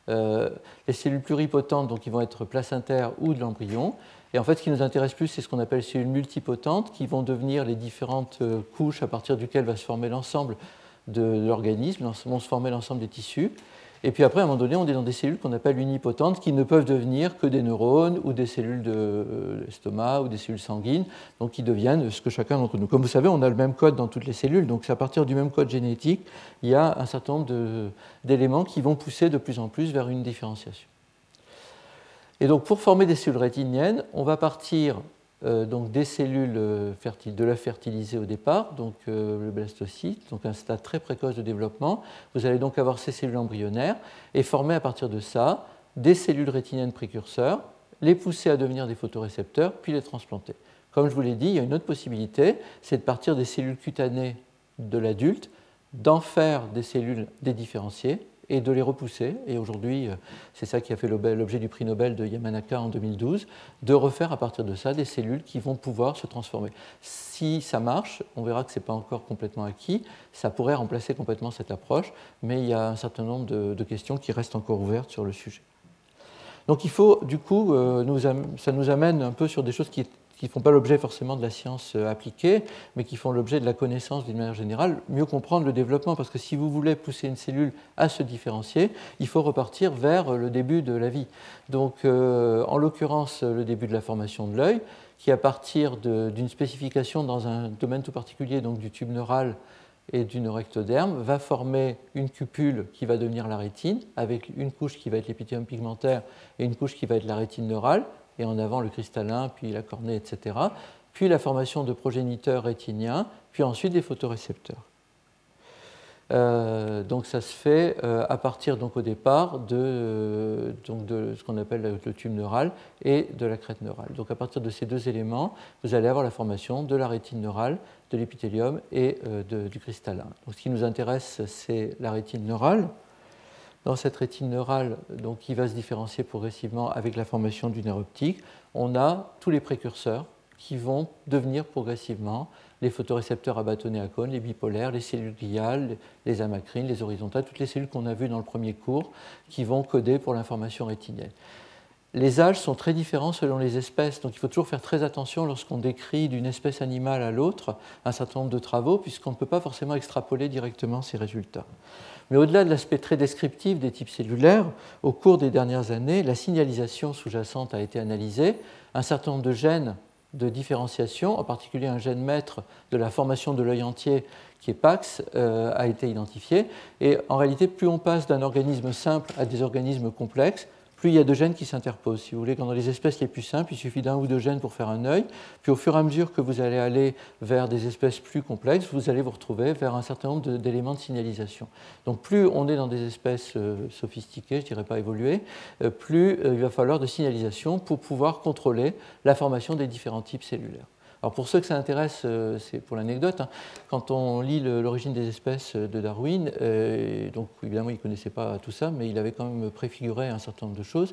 Les cellules pluripotentes, donc qui vont être placentaires ou de l'embryon. Et en fait, ce qui nous intéresse plus, c'est ce qu'on appelle les cellules multipotentes, qui vont devenir les différentes couches à partir duquel va se former l'ensemble de l'organisme, vont se former l'ensemble des tissus. Et puis après, à un moment donné, on est dans des cellules qu'on appelle unipotentes, qui ne peuvent devenir que des neurones ou des cellules de l'estomac ou des cellules sanguines, donc qui deviennent ce que chacun d'entre nous. Comme vous savez, on a le même code dans toutes les cellules, donc c'est à partir du même code génétique, il y a un certain nombre d'éléments qui vont pousser de plus en plus vers une différenciation. Et donc, pour former des cellules rétiniennes, on va partir donc des cellules de la fertilisée au départ, donc le blastocyte, donc un stade très précoce de développement. Vous allez donc avoir ces cellules embryonnaires et former à partir de ça des cellules rétiniennes précurseurs, les pousser à devenir des photorécepteurs, puis les transplanter. Comme je vous l'ai dit, il y a une autre possibilité, c'est de partir des cellules cutanées de l'adulte, d'en faire des cellules dédifférenciées et de les repousser. Et aujourd'hui, c'est ça qui a fait l'objet du prix Nobel de Yamanaka en 2012, de refaire à partir de ça des cellules qui vont pouvoir se transformer. Si ça marche, on verra que ce n'est pas encore complètement acquis, ça pourrait remplacer complètement cette approche, mais il y a un certain nombre de questions qui restent encore ouvertes sur le sujet. Donc il faut, du coup, ça nous amène un peu sur des choses qui ne font pas l'objet forcément de la science appliquée, mais qui font l'objet de la connaissance d'une manière générale, mieux comprendre le développement, parce que si vous voulez pousser une cellule à se différencier, il faut repartir vers le début de la vie. Donc, en l'occurrence, le début de la formation de l'œil, qui à partir d'une spécification dans un domaine tout particulier, donc du tube neural et du neuroectoderme, va former une cupule qui va devenir la rétine, avec une couche qui va être l'épithélium pigmentaire et une couche qui va être la rétine neurale, et en avant le cristallin, puis la cornée, etc. Puis la formation de progéniteurs rétiniens, puis ensuite des photorécepteurs. Donc ça se fait à partir donc, au départ de ce qu'on appelle le tube neural et de la crête neurale. Donc à partir de ces 2 éléments, vous allez avoir la formation de la rétine neurale, de l'épithélium et du cristallin. Donc ce qui nous intéresse, c'est la rétine neurale. Dans cette rétine neurale, donc, qui va se différencier progressivement avec la formation du nerf optique, on a tous les précurseurs qui vont devenir progressivement les photorécepteurs à bâtonnets à cône, les bipolaires, les cellules gliales, les amacrines, les horizontales, toutes les cellules qu'on a vues dans le premier cours qui vont coder pour l'information rétinienne. Les âges sont très différents selon les espèces, donc il faut toujours faire très attention lorsqu'on décrit d'une espèce animale à l'autre un certain nombre de travaux, puisqu'on ne peut pas forcément extrapoler directement ces résultats. Mais au-delà de l'aspect très descriptif des types cellulaires, au cours des dernières années, la signalisation sous-jacente a été analysée. Un certain nombre de gènes de différenciation, en particulier un gène maître de la formation de l'œil entier qui est PAX, a été identifié. Et en réalité, plus on passe d'un organisme simple à des organismes complexes, plus il y a de gènes qui s'interposent. Si vous voulez, dans les espèces les plus simples, il suffit d'un ou deux gènes pour faire un œil. Puis au fur et à mesure que vous allez aller vers des espèces plus complexes, vous allez vous retrouver vers un certain nombre d'éléments de signalisation. Donc plus on est dans des espèces sophistiquées, je ne dirais pas évoluées, plus il va falloir de signalisation pour pouvoir contrôler la formation des différents types cellulaires. Alors pour ceux que ça intéresse, c'est pour l'anecdote, hein, quand on lit l'origine des espèces de Darwin, donc évidemment il ne connaissait pas tout ça, mais il avait quand même préfiguré un certain nombre de choses.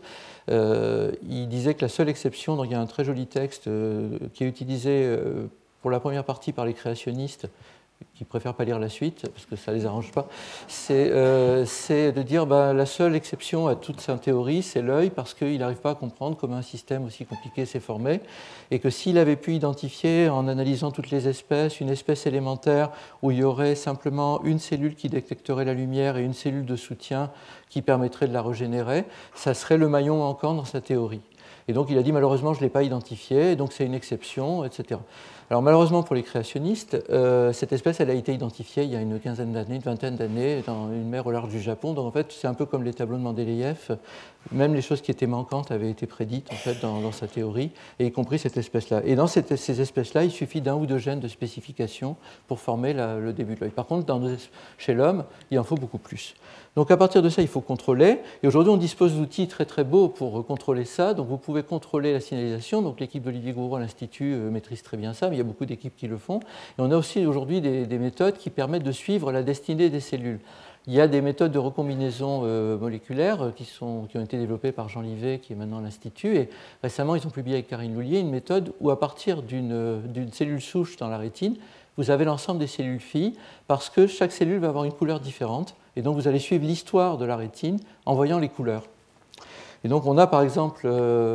Il disait que la seule exception, donc il y a un très joli texte qui est utilisé pour la première partie par les créationnistes, qui ne préfèrent pas lire la suite, parce que ça ne les arrange pas, c'est de dire la seule exception à toute sa théorie, c'est l'œil, parce qu'il n'arrive pas à comprendre comment un système aussi compliqué s'est formé, et que s'il avait pu identifier, en analysant toutes les espèces, une espèce élémentaire où il y aurait simplement une cellule qui détecterait la lumière et une cellule de soutien qui permettrait de la régénérer, ça serait le maillon manquant dans sa théorie. Et donc il a dit malheureusement je ne l'ai pas identifié, et donc c'est une exception, etc. Alors malheureusement pour les créationnistes, cette espèce elle a été identifiée il y a une quinzaine d'années, une vingtaine d'années, dans une mer au large du Japon. Donc en fait c'est un peu comme les tableaux de Mendeleïev, même les choses qui étaient manquantes avaient été prédites en fait, dans sa théorie, et y compris cette espèce-là. Et dans ces espèces-là, il suffit d'un ou deux gènes de spécification pour former le début de l'œil. Par contre, chez l'homme, il en faut beaucoup plus. Donc à partir de ça, il faut contrôler. Et aujourd'hui, on dispose d'outils très très beaux pour contrôler ça. Donc vous pouvez contrôler la signalisation. Donc l'équipe d'Olivier Gouraud à l'Institut maîtrise très bien ça, mais il y a beaucoup d'équipes qui le font. Et on a aussi aujourd'hui des méthodes qui permettent de suivre la destinée des cellules. Il y a des méthodes de recombinaison moléculaire qui ont été développées par Jean Livet, qui est maintenant à l'Institut. Et récemment, ils ont publié avec Karine Loulier une méthode où, à partir d'une cellule souche dans la rétine, vous avez l'ensemble des cellules filles, parce que chaque cellule va avoir une couleur différente. Et donc, vous allez suivre l'histoire de la rétine en voyant les couleurs. Et donc, on a par exemple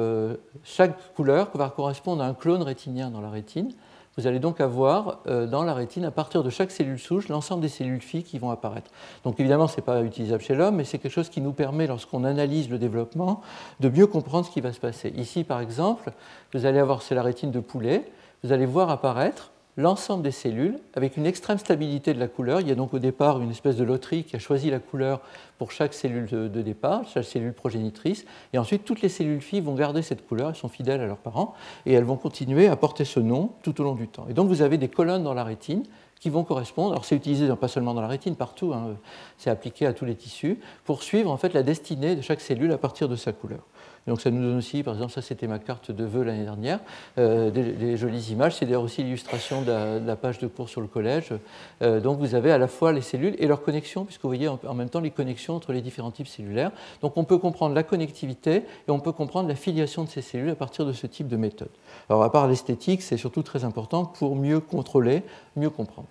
chaque couleur va correspondre à un clone rétinien dans la rétine. Vous allez donc avoir dans la rétine, à partir de chaque cellule souche, l'ensemble des cellules filles qui vont apparaître. Donc évidemment, ce n'est pas utilisable chez l'homme, mais c'est quelque chose qui nous permet, lorsqu'on analyse le développement, de mieux comprendre ce qui va se passer. Ici, par exemple, vous allez avoir, c'est la rétine de poulet, vous allez voir apparaître l'ensemble des cellules avec une extrême stabilité de la couleur. Il y a donc au départ une espèce de loterie qui a choisi la couleur pour chaque cellule de départ, chaque cellule progénitrice, et ensuite toutes les cellules filles vont garder cette couleur, elles sont fidèles à leurs parents, et elles vont continuer à porter ce nom tout au long du temps. Et donc vous avez des colonnes dans la rétine qui vont correspondre, alors c'est utilisé pas seulement dans la rétine, partout, hein, c'est appliqué à tous les tissus, pour suivre en fait la destinée de chaque cellule à partir de sa couleur. Et donc ça nous donne aussi, par exemple, ça c'était ma carte de vœux l'année dernière, des jolies images, c'est d'ailleurs aussi l'illustration de la page de cours sur le collège. Donc vous avez à la fois les cellules et leurs connexions, puisque vous voyez en même temps les connexions entre les différents types cellulaires. Donc on peut comprendre la connectivité et on peut comprendre la filiation de ces cellules à partir de ce type de méthode. Alors à part l'esthétique, c'est surtout très important pour mieux contrôler, mieux comprendre.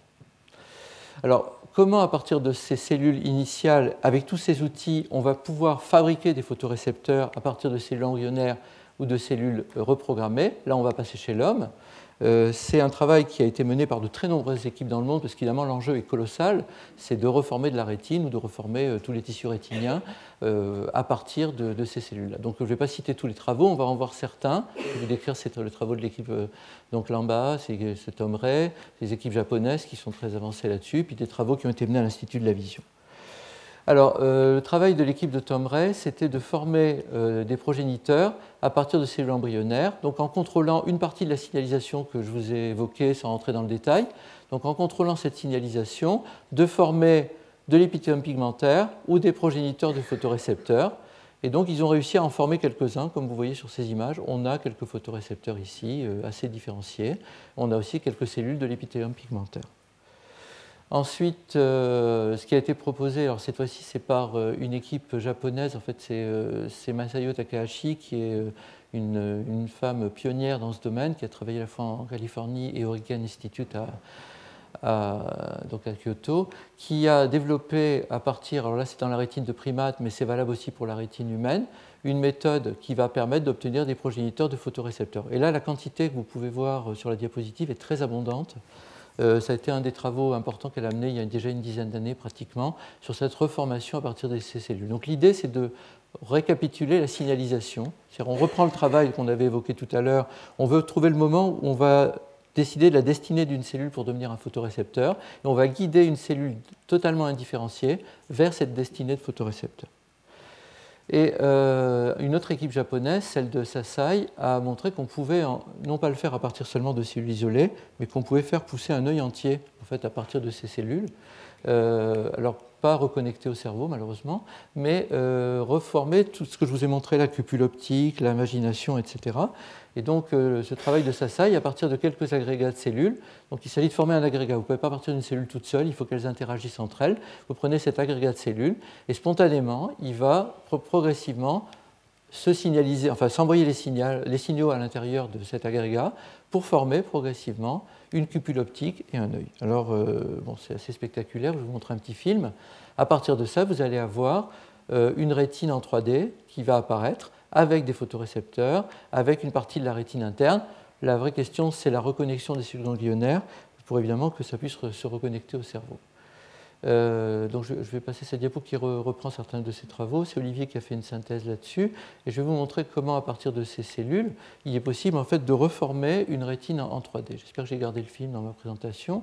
Alors, comment, à partir de ces cellules initiales, avec tous ces outils, on va pouvoir fabriquer des photorécepteurs à partir de cellules embryonnaires ou de cellules reprogrammées? Là, on va passer chez l'homme. C'est un travail qui a été mené par de très nombreuses équipes dans le monde, parce qu'évidemment, l'enjeu est colossal. C'est de reformer de la rétine ou de reformer tous les tissus rétiniens à partir de ces cellules-là. Donc, je ne vais pas citer tous les travaux, on va en voir certains. Je vais décrire les travaux de l'équipe donc Lamba, c'est Tom Ray, les équipes japonaises qui sont très avancées là-dessus, puis des travaux qui ont été menés à l'Institut de la Vision. Alors, le travail de l'équipe de Tom Ray, c'était de former des progéniteurs à partir de cellules embryonnaires, donc en contrôlant une partie de la signalisation que je vous ai évoquée sans rentrer dans le détail. Donc, en contrôlant cette signalisation, de former de l'épithélium pigmentaire ou des progéniteurs de photorécepteurs. Et donc, ils ont réussi à en former quelques-uns, comme vous voyez sur ces images. On a quelques photorécepteurs ici, assez différenciés. On a aussi quelques cellules de l'épithélium pigmentaire. Ensuite, ce qui a été proposé, alors cette fois-ci c'est par une équipe japonaise, en fait c'est Masayo Takahashi qui est une femme pionnière dans ce domaine, qui a travaillé à la fois en Californie et au Riken Institute donc à Kyoto, qui a développé à partir, alors là c'est dans la rétine de primates, mais c'est valable aussi pour la rétine humaine, une méthode qui va permettre d'obtenir des progéniteurs de photorécepteurs. Et là, la quantité que vous pouvez voir sur la diapositive est très abondante. Ça a été un des travaux importants qu'elle a mené il y a déjà une dizaine d'années pratiquement, sur cette reformation à partir de ces cellules. Donc l'idée, c'est de récapituler la signalisation. C'est-à-dire, on reprend le travail qu'on avait évoqué tout à l'heure. On veut trouver le moment où on va décider de la destinée d'une cellule pour devenir un photorécepteur, et on va guider une cellule totalement indifférenciée vers cette destinée de photorécepteur. Et une autre équipe japonaise, celle de Sasai, a montré qu'on pouvait non pas le faire à partir seulement de cellules isolées, mais qu'on pouvait faire pousser un œil entier en fait, à partir de ces cellules. Alors, pas reconnecté au cerveau malheureusement, mais reformer tout ce que je vous ai montré, la cupule optique, l'imagination, etc. Et donc ce travail de Sasai, à partir de quelques agrégats de cellules, donc il s'agit de former un agrégat. Vous ne pouvez pas partir d'une cellule toute seule, il faut qu'elles interagissent entre elles. Vous prenez cet agrégat de cellules et spontanément, il va progressivement se signaliser, enfin s'envoyer les signaux à l'intérieur de cet agrégat pour former progressivement une cupule optique et un œil. Alors, bon, c'est assez spectaculaire, je vais vous montrer un petit film. À partir de ça, vous allez avoir une rétine en 3D qui va apparaître avec des photorécepteurs, avec une partie de la rétine interne. La vraie question, c'est la reconnexion des cellules ganglionnaires pour évidemment que ça puisse se reconnecter au cerveau. Donc je vais passer cette diapo qui reprend certains de ces travaux. C'est Olivier qui a fait une synthèse là-dessus. Et je vais vous montrer comment, à partir de ces cellules, il est possible en fait, de reformer une rétine en 3D. J'espère que j'ai gardé le film dans ma présentation.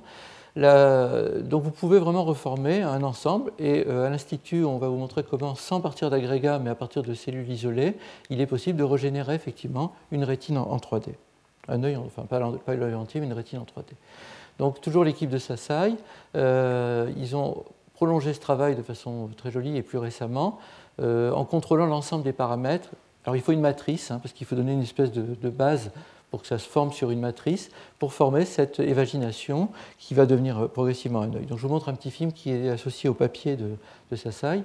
Donc vous pouvez vraiment reformer un ensemble. Et à l'Institut, on va vous montrer comment, sans partir d'agrégats, mais à partir de cellules isolées, il est possible de régénérer effectivement une rétine en 3D. Un œil, enfin pas l'œil entier, mais une rétine en 3D. Donc toujours l'équipe de Sasai, ils ont prolongé ce travail de façon très jolie et plus récemment en contrôlant l'ensemble des paramètres. Alors il faut une matrice, parce qu'il faut donner une espèce de base pour que ça se forme sur une matrice, pour former cette évagination qui va devenir progressivement un œil. Donc je vous montre un petit film qui est associé au papier de Sasai.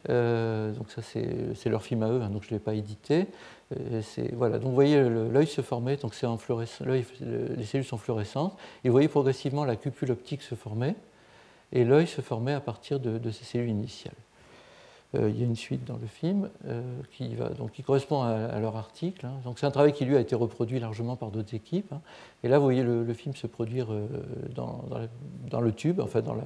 Donc ça c'est leur film à eux, donc je ne l'ai pas édité. Voilà, donc vous voyez l'œil se former, donc c'est en les cellules sont fluorescentes, et vous voyez progressivement la cupule optique se former, et l'œil se former à partir de ces cellules initiales. Il y a une suite dans le film qui correspond à leur article. Donc c'est un travail qui lui a été reproduit largement par d'autres équipes. Et là vous voyez le film se produire dans le tube, enfin dans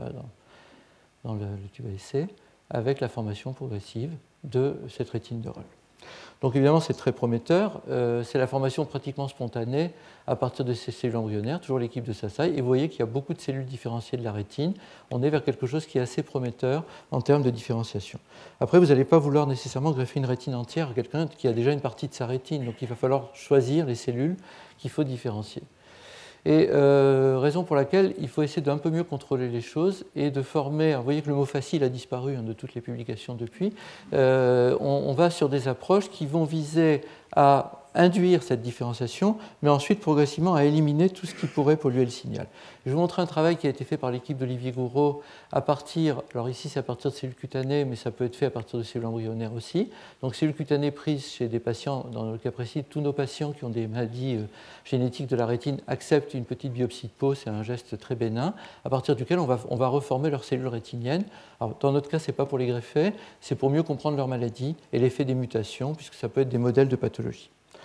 le tube à essai, avec la formation progressive de cette rétine de Rolle. Donc évidemment, c'est très prometteur. C'est la formation pratiquement spontanée à partir de ces cellules embryonnaires, toujours l'équipe de Sasai. Et vous voyez qu'il y a beaucoup de cellules différenciées de la rétine. On est vers quelque chose qui est assez prometteur en termes de différenciation. Après, vous n'allez pas vouloir nécessairement greffer une rétine entière à quelqu'un qui a déjà une partie de sa rétine. Donc il va falloir choisir les cellules qu'il faut différencier. Et raison pour laquelle il faut essayer d'un peu mieux contrôler les choses et de former. Alors, vous voyez que le mot facile a disparu de toutes les publications depuis. On va sur des approches qui vont viser à induire cette différenciation, mais ensuite progressivement à éliminer tout ce qui pourrait polluer le signal. Je vais vous montrer un travail qui a été fait par l'équipe d'Olivier Gouraud à partir, alors ici c'est à partir de cellules cutanées, mais ça peut être fait à partir de cellules embryonnaires aussi. Donc cellules cutanées prises chez des patients, dans le cas précis, tous nos patients qui ont des maladies génétiques de la rétine acceptent une petite biopsie de peau, c'est un geste très bénin, à partir duquel on va reformer leurs cellules rétiniennes. Alors, dans notre cas, ce n'est pas pour les greffer, c'est pour mieux comprendre leur maladie et l'effet des mutations, puisque ça peut être des modèles de pathologie.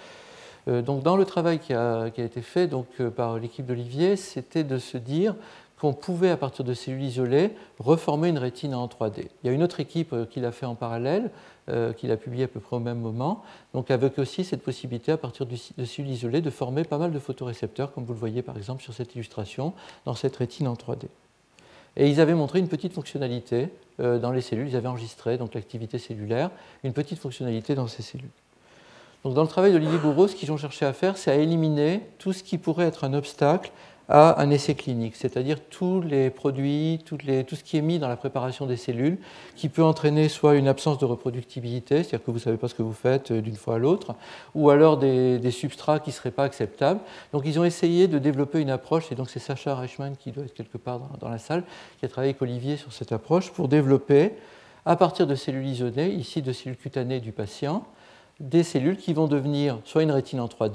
Donc, dans le travail qui a été fait par l'équipe d'Olivier, c'était de se dire qu'on pouvait, à partir de cellules isolées, reformer une rétine en 3D. Il y a une autre équipe qui l'a fait en parallèle, qui l'a publié à peu près au même moment, donc avec aussi cette possibilité, à partir de cellules isolées, de former pas mal de photorécepteurs, comme vous le voyez par exemple sur cette illustration, dans cette rétine en 3D. Et ils avaient montré une petite fonctionnalité dans les cellules, ils avaient enregistré donc l'activité cellulaire, une petite fonctionnalité dans ces cellules. Donc, dans le travail d'Olivier Gouraud, ce qu'ils ont cherché à faire, c'est à éliminer tout ce qui pourrait être un obstacle à un essai clinique, c'est-à-dire tous les produits, tout ce qui est mis dans la préparation des cellules, qui peut entraîner soit une absence de reproductibilité, c'est-à-dire que vous ne savez pas ce que vous faites d'une fois à l'autre, ou alors des substrats qui ne seraient pas acceptables. Donc ils ont essayé de développer une approche, et donc c'est Sacha Reichmann qui doit être quelque part dans la salle, qui a travaillé avec Olivier sur cette approche, pour développer, à partir de cellules isolées, ici de cellules cutanées du patient, des cellules qui vont devenir soit une rétine en 3D,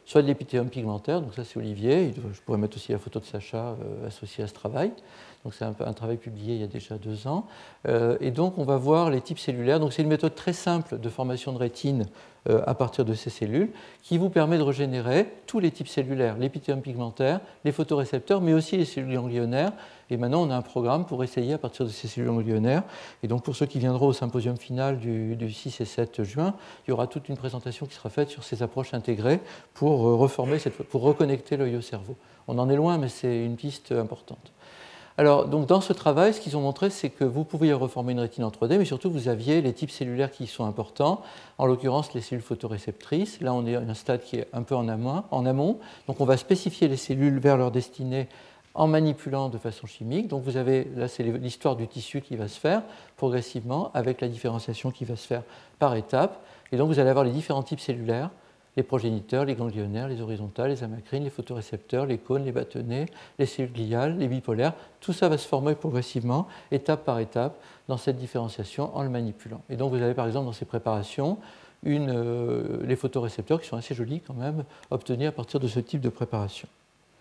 soit de l'épithélium pigmentaire, donc ça c'est Olivier, je pourrais mettre aussi la photo de Sacha associée à ce travail. Donc c'est un travail publié il y a déjà 2 ans. Et donc on va voir les types cellulaires. Donc c'est une méthode très simple de formation de rétine à partir de ces cellules qui vous permet de régénérer tous les types cellulaires, l'épithélium pigmentaire, les photorécepteurs, mais aussi les cellules ganglionnaires. Et maintenant on a un programme pour essayer à partir de ces cellules ganglionnaires. Et donc pour ceux qui viendront au symposium final du 6 et 7 juin, il y aura toute une présentation qui sera faite sur ces approches intégrées pour pour reconnecter l'œil au cerveau. On en est loin, mais c'est une piste importante. Alors, donc, dans ce travail, ce qu'ils ont montré, c'est que vous pouviez reformer une rétine en 3D, mais surtout, vous aviez les types cellulaires qui sont importants, en l'occurrence les cellules photoréceptrices. Là, on est à un stade qui est un peu en amont. Donc, on va spécifier les cellules vers leur destinée en manipulant de façon chimique. Donc, vous avez, là, c'est l'histoire du tissu qui va se faire progressivement, avec la différenciation qui va se faire par étapes. Et donc, vous allez avoir les différents types cellulaires, les progéniteurs, les ganglionnaires, les horizontales, les amacrines, les photorécepteurs, les cônes, les bâtonnets, les cellules gliales, les bipolaires. Tout ça va se former progressivement, étape par étape, dans cette différenciation en le manipulant. Et donc vous avez par exemple dans ces préparations les photorécepteurs qui sont assez jolis quand même, obtenus à partir de ce type de préparation.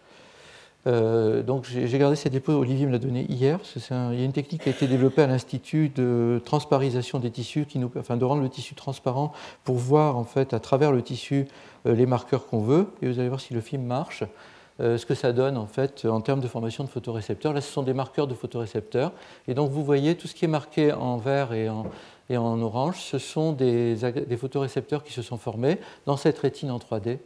Donc j'ai gardé cette dépôt, Olivier me l'a donné hier, parce qu'il y a une technique qui a été développée à l'Institut de transparisation des tissus, de rendre le tissu transparent pour voir en fait à travers le tissu les marqueurs qu'on veut. Et vous allez voir si le film marche, ce que ça donne en fait en termes de formation de photorécepteurs. Là, ce sont des marqueurs de photorécepteurs. Et donc vous voyez tout ce qui est marqué en vert et en orange, ce sont des photorécepteurs qui se sont formés dans cette rétine en 3D.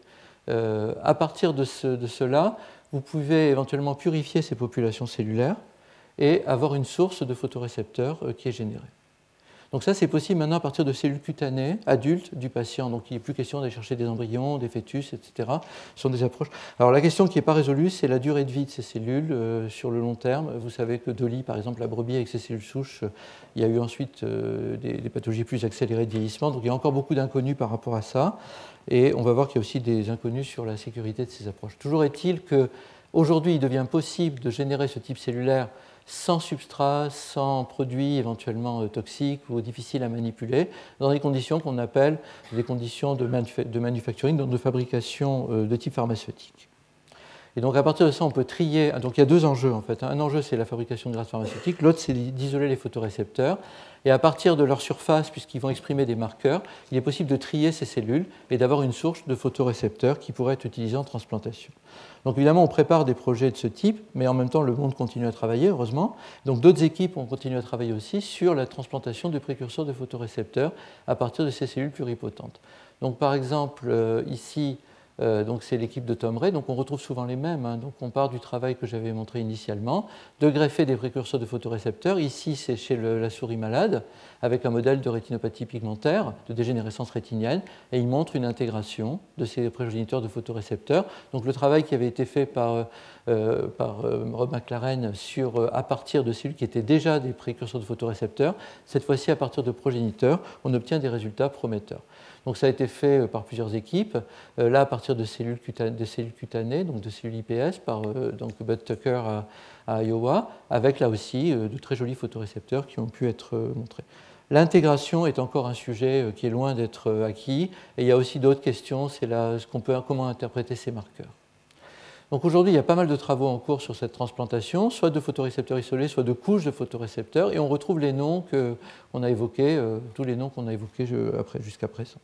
À partir de cela, vous pouvez éventuellement purifier ces populations cellulaires et avoir une source de photorécepteurs qui est générée. Donc ça, c'est possible maintenant à partir de cellules cutanées adultes du patient. Donc il n'est plus question d'aller chercher des embryons, des fœtus, etc. Ce sont des approches. Alors la question qui n'est pas résolue, c'est la durée de vie de ces cellules sur le long terme. Vous savez que Dolly, par exemple, la brebis avec ses cellules souches, il y a eu ensuite des pathologies plus accélérées de vieillissement. Donc il y a encore beaucoup d'inconnus par rapport à ça. Et on va voir qu'il y a aussi des inconnus sur la sécurité de ces approches. Toujours est-il qu'aujourd'hui, il devient possible de générer ce type cellulaire sans substrat, sans produits éventuellement toxiques ou difficiles à manipuler, dans des conditions qu'on appelle des conditions de manufacturing, donc de fabrication de type pharmaceutique. Et donc à partir de ça, on peut trier. Donc il y a 2 enjeux en fait. Un enjeu, c'est la fabrication de grades pharmaceutiques, l'autre, c'est d'isoler les photorécepteurs. Et à partir de leur surface, puisqu'ils vont exprimer des marqueurs, il est possible de trier ces cellules et d'avoir une source de photorécepteurs qui pourrait être utilisée en transplantation. Donc évidemment, on prépare des projets de ce type, mais en même temps, le monde continue à travailler, heureusement. Donc d'autres équipes ont continué à travailler aussi sur la transplantation de précurseurs de photorécepteurs à partir de ces cellules pluripotentes. Donc par exemple, ici, donc c'est l'équipe de Tom Ray, donc on retrouve souvent les mêmes. Donc on part du travail que j'avais montré initialement, de greffer des précurseurs de photorécepteurs. Ici, c'est chez la souris malade, avec un modèle de rétinopathie pigmentaire, de dégénérescence rétinienne, et il montre une intégration de ces progéniteurs de photorécepteurs. Donc le travail qui avait été fait par Rob McLaren à partir de cellules qui étaient déjà des précurseurs de photorécepteurs, cette fois-ci à partir de progéniteurs, on obtient des résultats prometteurs. Donc ça a été fait par plusieurs équipes, là à partir de cellules cutanées, donc de cellules IPS, par Bud Tucker à Iowa, avec là aussi de très jolis photorécepteurs qui ont pu être montrés. L'intégration est encore un sujet qui est loin d'être acquis, et il y a aussi d'autres questions, c'est comment interpréter ces marqueurs. Donc aujourd'hui, il y a pas mal de travaux en cours sur cette transplantation, soit de photorécepteurs isolés, soit de couches de photorécepteurs, et on retrouve les noms qu'on a évoqués, tous les noms qu'on a évoqués jusqu'à présent.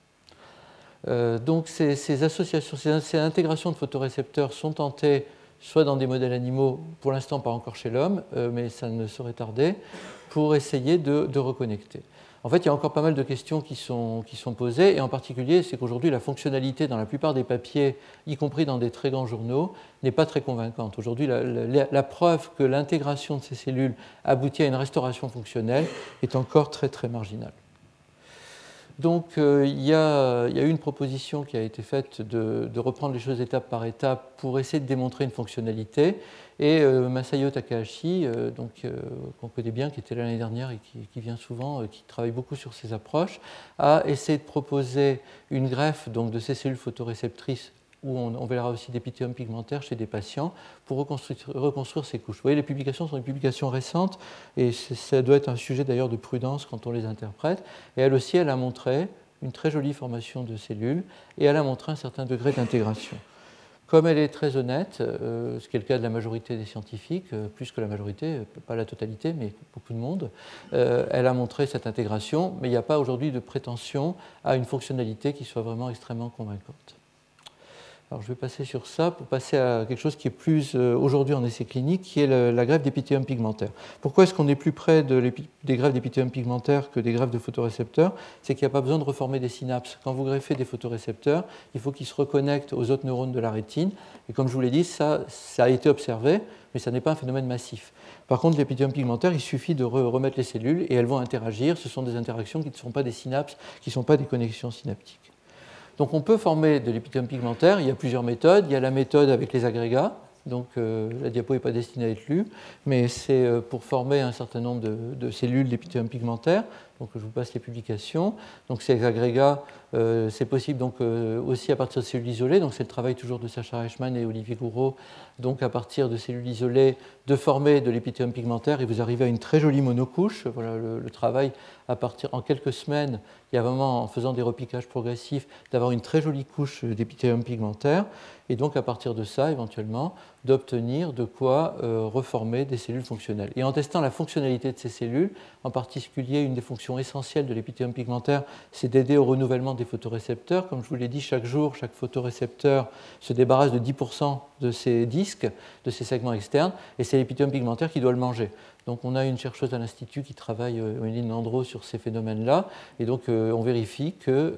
Donc ces associations, ces intégrations de photorécepteurs sont tentées soit dans des modèles animaux, pour l'instant pas encore chez l'homme, mais ça ne saurait tarder, pour essayer de reconnecter. En fait, il y a encore pas mal de questions qui sont posées, et en particulier, c'est qu'aujourd'hui, la fonctionnalité dans la plupart des papiers, y compris dans des très grands journaux, n'est pas très convaincante. Aujourd'hui, la preuve que l'intégration de ces cellules aboutit à une restauration fonctionnelle est encore très, très marginale. Donc, il y a eu une proposition qui a été faite de reprendre les choses étape par étape pour essayer de démontrer une fonctionnalité. Et Masayo Takahashi, qu'on connaît bien, qui était là l'année dernière et qui vient souvent, qui travaille beaucoup sur ces approches, a essayé de proposer une greffe donc, de ces cellules photoréceptrices où on verra aussi des épithéliums pigmentaires chez des patients pour reconstruire ces couches. Vous voyez, les publications sont des publications récentes et ça doit être un sujet d'ailleurs de prudence quand on les interprète. Et elle aussi, elle a montré une très jolie formation de cellules et elle a montré un certain degré d'intégration. Comme elle est très honnête, ce qui est le cas de la majorité des scientifiques, plus que la majorité, pas la totalité, mais beaucoup de monde, elle a montré cette intégration, mais il n'y a pas aujourd'hui de prétention à une fonctionnalité qui soit vraiment extrêmement convaincante. Alors je vais passer sur ça pour passer à quelque chose qui est plus aujourd'hui en essai clinique, qui est la greffe d'épithélium pigmentaire. Pourquoi est-ce qu'on est plus près des greffes d'épithélium pigmentaire que des greffes de photorécepteurs? C'est qu'il n'y a pas besoin de reformer des synapses. Quand vous greffez des photorécepteurs, il faut qu'ils se reconnectent aux autres neurones de la rétine. Et comme je vous l'ai dit, ça a été observé, mais ça n'est pas un phénomène massif. Par contre, l'épithélium pigmentaire, il suffit de remettre les cellules et elles vont interagir. Ce sont des interactions qui ne sont pas des synapses, qui ne sont pas des connexions synaptiques. Donc on peut former de l'épithélium pigmentaire, il y a plusieurs méthodes. Il y a la méthode avec les agrégats, donc la diapo n'est pas destinée à être lue, mais c'est pour former un certain nombre de cellules d'épithélium pigmentaire. Donc je vous passe les publications. Donc ces agrégats, c'est possible donc, aussi à partir de cellules isolées, donc c'est le travail toujours de Sacha Reichmann et Olivier Gouraud, donc à partir de cellules isolées, de former de l'épithélium pigmentaire et vous arrivez à une très jolie monocouche. Voilà le travail à partir en quelques semaines, il y a vraiment en faisant des repiquages progressifs, d'avoir une très jolie couche d'épithélium pigmentaire et donc à partir de ça, éventuellement, d'obtenir de quoi reformer des cellules fonctionnelles. Et en testant la fonctionnalité de ces cellules, en particulier une des fonctions essentielles de l'épithélium pigmentaire, c'est d'aider au renouvellement des photorécepteurs. Comme je vous l'ai dit, chaque jour, chaque photorécepteur se débarrasse de 10% de ses disques, de ses segments externes, et c'est l'épithélium pigmentaire qui doit le manger. Donc on a une chercheuse à l'Institut qui travaille, Emeline Landreau, sur ces phénomènes-là, et donc on vérifie que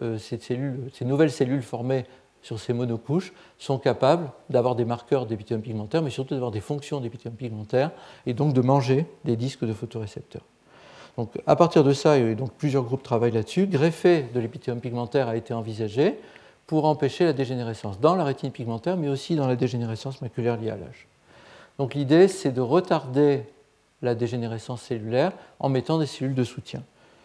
ces nouvelles cellules formées sur ces monocouches sont capables d'avoir des marqueurs d'épithélium pigmentaire, mais surtout d'avoir des fonctions d'épithélium pigmentaire, et donc de manger des disques de photorécepteurs. Donc, à partir de ça, et donc plusieurs groupes travaillent là-dessus, greffer de l'épithélium pigmentaire a été envisagé pour empêcher la dégénérescence dans la rétine pigmentaire, mais aussi dans la dégénérescence maculaire liée à l'âge. Donc l'idée, c'est de retarder la dégénérescence cellulaire en mettant des cellules de soutien.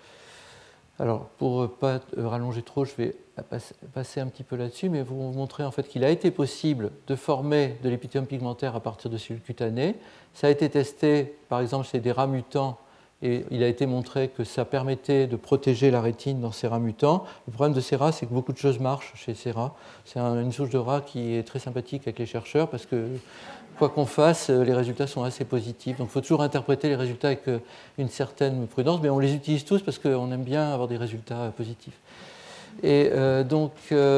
Alors, pour ne pas rallonger trop, je vais passer un petit peu là-dessus, mais vous montrer en fait qu'il a été possible de former de l'épithélium pigmentaire à partir de cellules cutanées. Ça a été testé, par exemple, chez des rats mutants, et il a été montré que ça permettait de protéger la rétine dans ces rats mutants. Le problème de ces rats, c'est que beaucoup de choses marchent chez ces rats. C'est une souche de rats qui est très sympathique avec les chercheurs parce que quoi qu'on fasse, les résultats sont assez positifs. Donc il faut toujours interpréter les résultats avec une certaine prudence, mais on les utilise tous parce qu'on aime bien avoir des résultats positifs. Et donc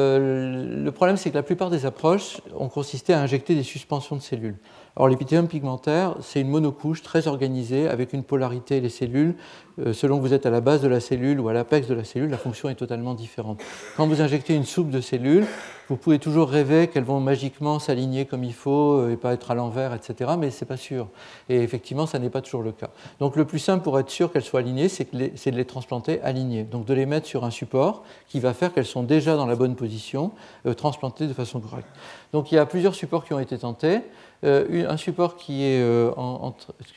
le problème, c'est que la plupart des approches ont consisté à injecter des suspensions de cellules. Alors l'épithélium pigmentaire, c'est une monocouche très organisée avec une polarité. Les cellules, selon que vous êtes à la base de la cellule ou à l'apex de la cellule, la fonction est totalement différente. Quand vous injectez une soupe de cellules, vous pouvez toujours rêver qu'elles vont magiquement s'aligner comme il faut et pas être à l'envers, etc. Mais ce n'est pas sûr. Et effectivement, ça n'est pas toujours le cas. Donc le plus simple pour être sûr qu'elles soient alignées, c'est de les transplanter alignées. Donc de les mettre sur un support qui va faire qu'elles sont déjà dans la bonne position, transplantées de façon correcte. Donc il y a plusieurs supports qui ont été tentés. Un support qui est en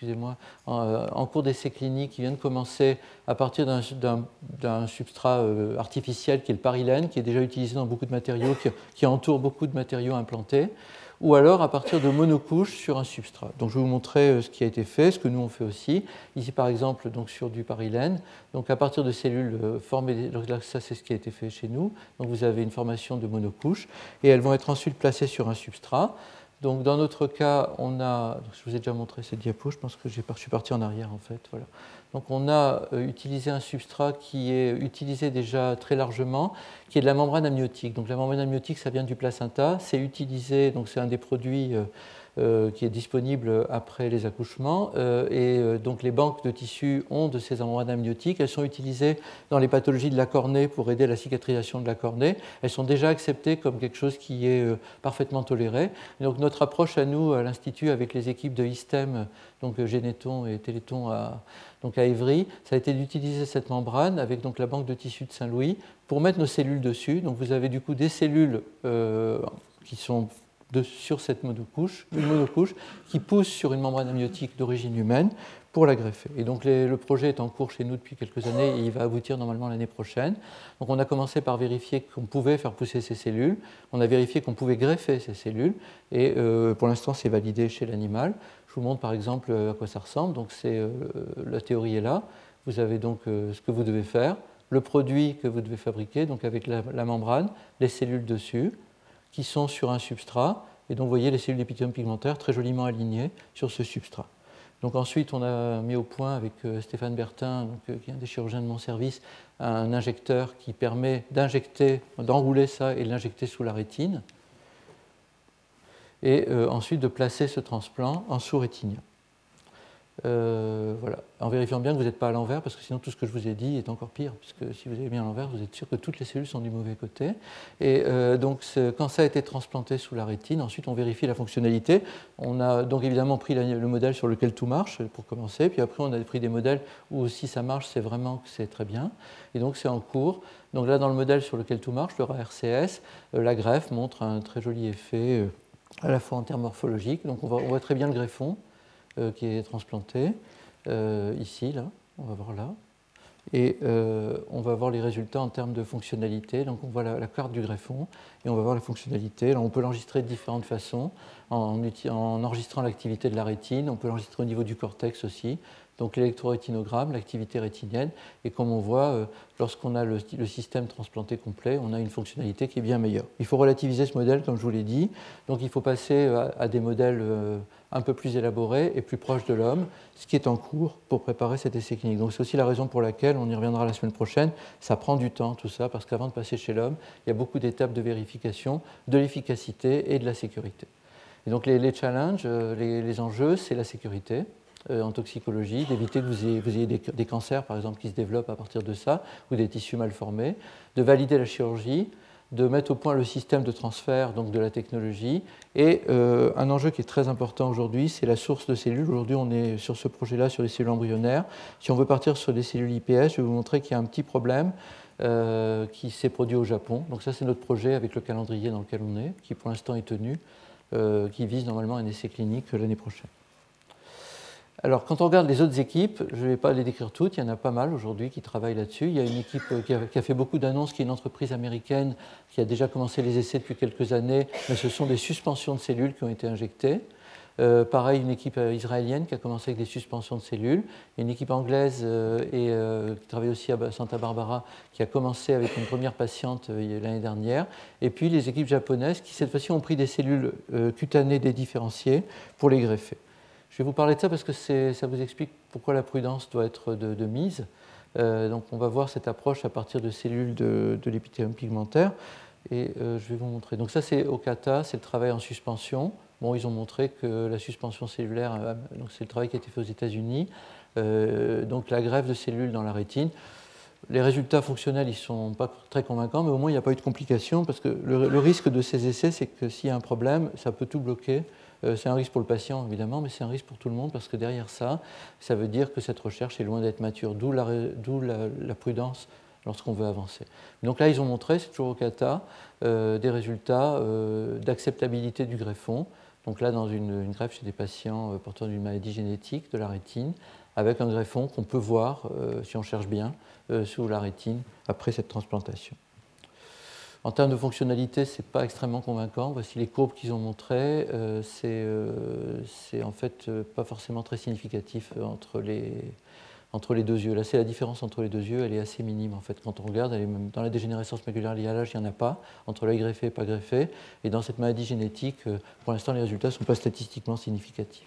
cours d'essai clinique, qui vient de commencer à partir d'un substrat artificiel qui est le parilène, qui est déjà utilisé dans beaucoup de matériaux, qui entoure beaucoup de matériaux implantés, ou alors à partir de monocouches sur un substrat. Donc je vais vous montrer ce qui a été fait, ce que nous on fait aussi. Ici par exemple donc sur du parilène, donc à partir de cellules formées, là, ça c'est ce qui a été fait chez nous. Donc vous avez une formation de monocouches et elles vont être ensuite placées sur un substrat. Donc dans notre cas, on a, je vous ai déjà montré cette diapo, je pense que je suis parti en arrière en fait. Voilà. Donc on a utilisé un substrat qui est utilisé déjà très largement, qui est de la membrane amniotique. Donc la membrane amniotique, ça vient du placenta, c'est utilisé, donc c'est un des produits qui est disponible après les accouchements. Donc les banques de tissus ont de ces membranes amniotiques. Elles sont utilisées dans les pathologies de la cornée pour aider à la cicatrisation de la cornée. Elles sont déjà acceptées comme quelque chose qui est parfaitement toléré. Et donc notre approche à nous, à l'Institut, avec les équipes de ISTEM, donc Généton et Téléthon à Évry, ça a été d'utiliser cette membrane avec donc la banque de tissus de Saint-Louis pour mettre nos cellules dessus. Donc vous avez du coup des cellules qui sont sur cette monocouche, une monocouche qui pousse sur une membrane amniotique d'origine humaine pour la greffer. Et donc le projet est en cours chez nous depuis quelques années et il va aboutir normalement l'année prochaine. Donc on a commencé par vérifier qu'on pouvait faire pousser ces cellules, on a vérifié qu'on pouvait greffer ces cellules et pour l'instant c'est validé chez l'animal. Je vous montre par exemple à quoi ça ressemble. Donc la théorie est là. Vous avez donc ce que vous devez faire. le produit que vous devez fabriquer, donc avec la membrane, les cellules dessus, qui sont sur un substrat. Et donc vous voyez les cellules d'épithélium pigmentaire très joliment alignées sur ce substrat. Donc ensuite, on a mis au point avec Stéphane Bertin, qui est un des chirurgiens de mon service, un injecteur qui permet d'enrouler ça et de l'injecter sous la rétine. Et ensuite de placer ce transplant en sous-rétinien. Voilà. En vérifiant bien que vous n'êtes pas à l'envers, parce que sinon tout ce que je vous ai dit est encore pire, puisque si vous avez bien à l'envers, vous êtes sûr que toutes les cellules sont du mauvais côté. Et donc quand ça a été transplanté sous la rétine, ensuite on vérifie la fonctionnalité. On a donc évidemment pris le modèle sur lequel tout marche, pour commencer, puis après on a pris des modèles où si ça marche, c'est vraiment que c'est très bien. Et donc c'est en cours. Donc là, dans le modèle sur lequel tout marche, le RCS, la greffe montre un très joli effet à la fois en termes morphologiques. Donc on voit très bien le greffon qui est transplanté ici, là, on va voir là. Et on va voir les résultats en termes de fonctionnalité. Donc on voit la carte du greffon et on va voir la fonctionnalité. Là, on peut l'enregistrer de différentes façons, en enregistrant l'activité de la rétine, on peut l'enregistrer au niveau du cortex aussi. Donc l'électrorétinogramme, l'activité rétinienne, et comme on voit, lorsqu'on a le système transplanté complet, on a une fonctionnalité qui est bien meilleure. Il faut relativiser ce modèle, comme je vous l'ai dit, donc il faut passer à des modèles un peu plus élaborés et plus proches de l'homme, ce qui est en cours pour préparer cet essai clinique. Donc c'est aussi la raison pour laquelle, on y reviendra la semaine prochaine, ça prend du temps tout ça, parce qu'avant de passer chez l'homme, il y a beaucoup d'étapes de vérification de l'efficacité et de la sécurité. Et donc les challenges, les enjeux, c'est la sécurité. En toxicologie, d'éviter que vous ayez des cancers, par exemple, qui se développent à partir de ça, ou des tissus mal formés, de valider la chirurgie, de mettre au point le système de transfert donc de la technologie. Et un enjeu qui est très important aujourd'hui, c'est la source de cellules. Aujourd'hui, on est sur ce projet-là, sur les cellules embryonnaires. Si on veut partir sur des cellules iPS, je vais vous montrer qu'il y a un petit problème qui s'est produit au Japon. Donc ça, c'est notre projet avec le calendrier dans lequel on est, qui pour l'instant est tenu, qui vise normalement un essai clinique l'année prochaine. Alors, quand on regarde les autres équipes, je ne vais pas les décrire toutes, il y en a pas mal aujourd'hui qui travaillent là-dessus. Il y a une équipe qui a fait beaucoup d'annonces, qui est une entreprise américaine qui a déjà commencé les essais depuis quelques années, mais ce sont des suspensions de cellules qui ont été injectées. Pareil, une équipe israélienne qui a commencé avec des suspensions de cellules. Une équipe anglaise qui travaille aussi à Santa Barbara qui a commencé avec une première patiente l'année dernière. Et puis les équipes japonaises qui, cette fois-ci, ont pris des cellules cutanées dédifférenciées pour les greffer. Je vais vous parler de ça parce que ça vous explique pourquoi la prudence doit être de mise. Donc on va voir cette approche à partir de cellules de l'épithélium pigmentaire. Et je vais vous montrer. Donc ça, c'est Okata, c'est le travail en suspension. Bon, ils ont montré que la suspension cellulaire, donc c'est le travail qui a été fait aux États-Unis. Donc la greffe de cellules dans la rétine. Les résultats fonctionnels, ils ne sont pas très convaincants, mais au moins, il n'y a pas eu de complications, parce que le risque de ces essais, c'est que s'il y a un problème, ça peut tout bloquer. C'est un risque pour le patient, évidemment, mais c'est un risque pour tout le monde, parce que derrière ça, ça veut dire que cette recherche est loin d'être mature, d'où la prudence lorsqu'on veut avancer. Donc là, ils ont montré, c'est toujours au Okata, des résultats d'acceptabilité du greffon. Donc là, dans une greffe chez des patients porteurs d'une maladie génétique de la rétine, avec un greffon qu'on peut voir, si on cherche bien, sous la rétine après cette transplantation. En termes de fonctionnalité, ce n'est pas extrêmement convaincant. Voici les courbes qu'ils ont montrées. C'est en fait pas forcément très significatif entre les deux yeux. Là, c'est la différence entre les deux yeux, elle est assez minime en fait. Quand on regarde, dans la dégénérescence maculaire liée à l'âge, il n'y en a pas, entre l'œil greffé et pas greffé. Et dans cette maladie génétique, pour l'instant, les résultats ne sont pas statistiquement significatifs.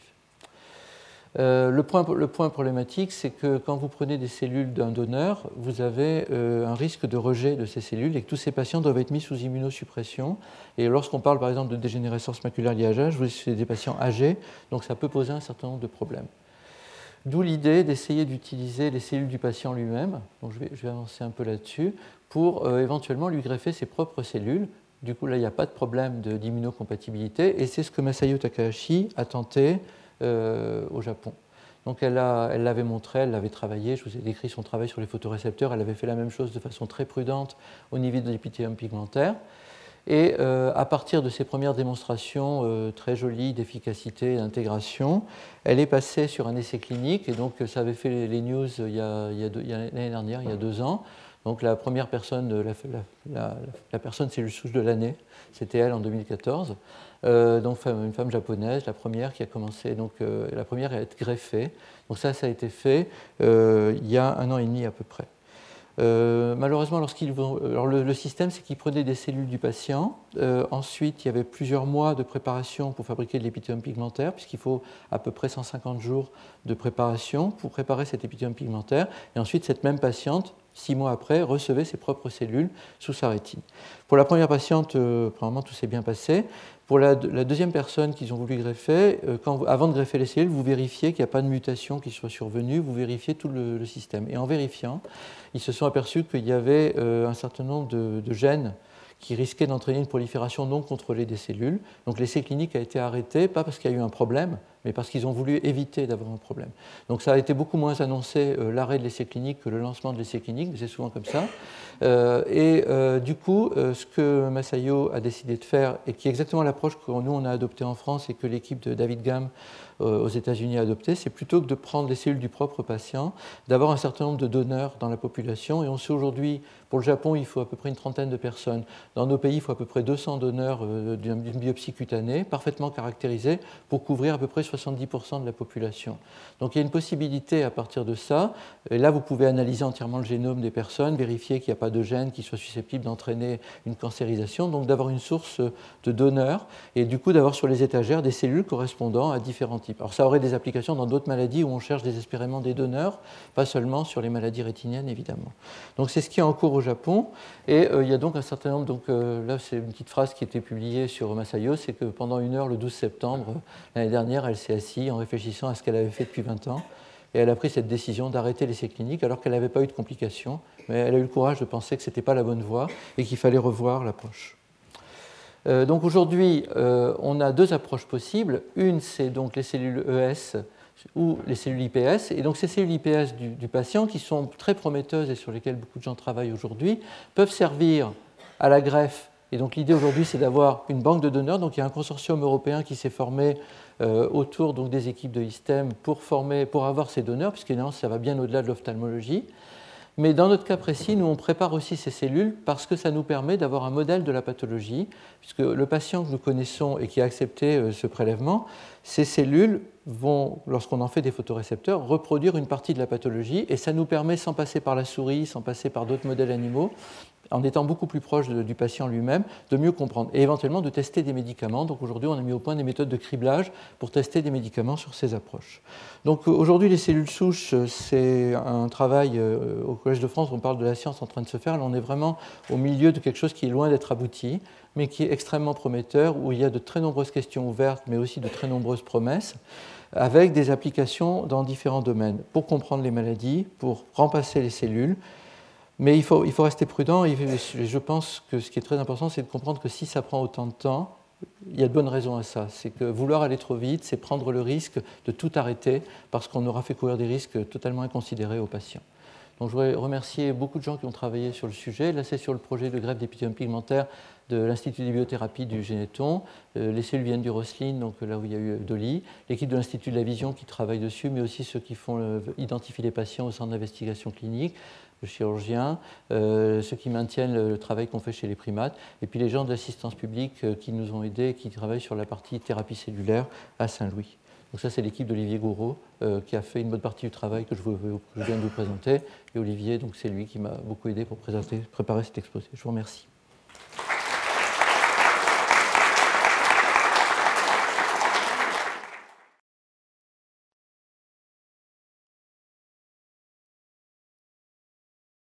Le point problématique, c'est que quand vous prenez des cellules d'un donneur, vous avez un risque de rejet de ces cellules et que tous ces patients doivent être mis sous immunosuppression. Et lorsqu'on parle par exemple de dégénérescence maculaire liée à l'âge, c'est des patients âgés, donc ça peut poser un certain nombre de problèmes. D'où l'idée d'essayer d'utiliser les cellules du patient lui-même, donc je vais avancer un peu là-dessus, pour éventuellement lui greffer ses propres cellules. Du coup, là, il n'y a pas de problème d'immunocompatibilité, et c'est ce que Masayo Takahashi a tenté au Japon. Donc elle l'avait montré, elle l'avait travaillé, je vous ai décrit son travail sur les photorécepteurs, elle avait fait la même chose de façon très prudente au niveau de l'épithélium pigmentaire. Et à partir de ses premières démonstrations très jolies d'efficacité et d'intégration, elle est passée sur un essai clinique, et donc ça avait fait les news l'année dernière, il y a 2 ans. Donc la première personne, la personne cellule souche de l'année, c'était elle en 2014. Donc une femme japonaise, la première qui a commencé, donc la première à être greffée. Donc ça a été fait il y a 1 an et demi à peu près. Malheureusement, alors le système, c'est qu'ils prenaient des cellules du patient. Ensuite, il y avait plusieurs mois de préparation pour fabriquer de l'épithélium pigmentaire, puisqu'il faut à peu près 150 jours de préparation pour préparer cet épithélium pigmentaire. Et ensuite, cette même patiente, 6 mois après, recevait ses propres cellules sous sa rétine. Pour la première patiente, probablement tout s'est bien passé. Pour la deuxième personne qu'ils ont voulu greffer, avant de greffer les cellules, vous vérifiez qu'il n'y a pas de mutation qui soit survenue, vous vérifiez tout le système. Et en vérifiant, ils se sont aperçus qu'il y avait un certain nombre de gènes qui risquaient d'entraîner une prolifération non contrôlée des cellules. Donc l'essai clinique a été arrêté, pas parce qu'il y a eu un problème, mais parce qu'ils ont voulu éviter d'avoir un problème. Donc ça a été beaucoup moins annoncé l'arrêt de l'essai clinique que le lancement de l'essai clinique, mais c'est souvent comme ça. Du coup, ce que Masayo a décidé de faire, et qui est exactement l'approche que nous on a adoptée en France et que l'équipe de David Gam aux États-Unis a adoptée, c'est plutôt que de prendre les cellules du propre patient, d'avoir un certain nombre de donneurs dans la population. Et on sait aujourd'hui, pour le Japon, il faut à peu près une trentaine de personnes. Dans nos pays, il faut à peu près 200 donneurs d'une biopsie cutanée, parfaitement caractérisés, pour couvrir à peu près 70% de la population. Donc il y a une possibilité à partir de ça. Et là, vous pouvez analyser entièrement le génome des personnes, vérifier qu'il n'y a pas de gène qui soit susceptible d'entraîner une cancérisation, donc d'avoir une source de donneurs et du coup d'avoir sur les étagères des cellules correspondant à différents types. Alors ça aurait des applications dans d'autres maladies où on cherche désespérément des donneurs, pas seulement sur les maladies rétiniennes évidemment. Donc c'est ce qui est en cours au Japon et il y a donc un certain nombre, donc là c'est une petite phrase qui a été publiée sur Masayo, c'est que pendant 1 heure le 12 septembre l'année dernière, elle s'est assise en réfléchissant à ce qu'elle avait fait depuis 20 ans et elle a pris cette décision d'arrêter l'essai clinique alors qu'elle n'avait pas eu de complications, mais elle a eu le courage de penser que ce n'était pas la bonne voie et qu'il fallait revoir l'approche. Donc aujourd'hui, on a 2 approches possibles. Une, c'est donc les cellules ES ou les cellules IPS. Et donc ces cellules IPS du patient, qui sont très prometteuses et sur lesquelles beaucoup de gens travaillent aujourd'hui, peuvent servir à la greffe. Et donc l'idée aujourd'hui, c'est d'avoir une banque de donneurs. Donc il y a un consortium européen qui s'est formé autour donc, des équipes de ISTEM pour avoir ces donneurs, puisque ça va bien au-delà de l'ophtalmologie. Mais dans notre cas précis, nous, on prépare aussi ces cellules parce que ça nous permet d'avoir un modèle de la pathologie, puisque le patient que nous connaissons et qui a accepté ce prélèvement, ces cellules vont, lorsqu'on en fait des photorécepteurs, reproduire une partie de la pathologie, et ça nous permet, sans passer par la souris, sans passer par d'autres modèles animaux, en étant beaucoup plus proche du patient lui-même, de mieux comprendre et éventuellement de tester des médicaments. Donc aujourd'hui, on a mis au point des méthodes de criblage pour tester des médicaments sur ces approches. Donc aujourd'hui, les cellules souches, c'est un travail au Collège de France, on parle de la science en train de se faire. Là, on est vraiment au milieu de quelque chose qui est loin d'être abouti, mais qui est extrêmement prometteur, où il y a de très nombreuses questions ouvertes, mais aussi de très nombreuses promesses, avec des applications dans différents domaines, pour comprendre les maladies, pour remplacer les cellules. Mais il faut rester prudent et je pense que ce qui est très important, c'est de comprendre que si ça prend autant de temps, il y a de bonnes raisons à ça. C'est que vouloir aller trop vite, c'est prendre le risque de tout arrêter parce qu'on aura fait courir des risques totalement inconsidérés aux patients. Donc je voudrais remercier beaucoup de gens qui ont travaillé sur le sujet. Là, c'est sur le projet de greffe d'épithélium pigmentaire de l'Institut des biothérapies du Généton. Les cellules viennent du Rosslyn, donc là où il y a eu Dolly. L'équipe de l'Institut de la Vision qui travaille dessus, mais aussi ceux qui identifient les patients au centre d'investigation clinique, le chirurgien, ceux qui maintiennent le travail qu'on fait chez les primates, et puis les gens de l'assistance publique qui nous ont aidés, qui travaillent sur la partie thérapie cellulaire à Saint-Louis. Donc ça, c'est l'équipe d'Olivier Gouraud qui a fait une bonne partie du travail que je viens de vous présenter. Et Olivier, donc, c'est lui qui m'a beaucoup aidé pour préparer cet exposé. Je vous remercie.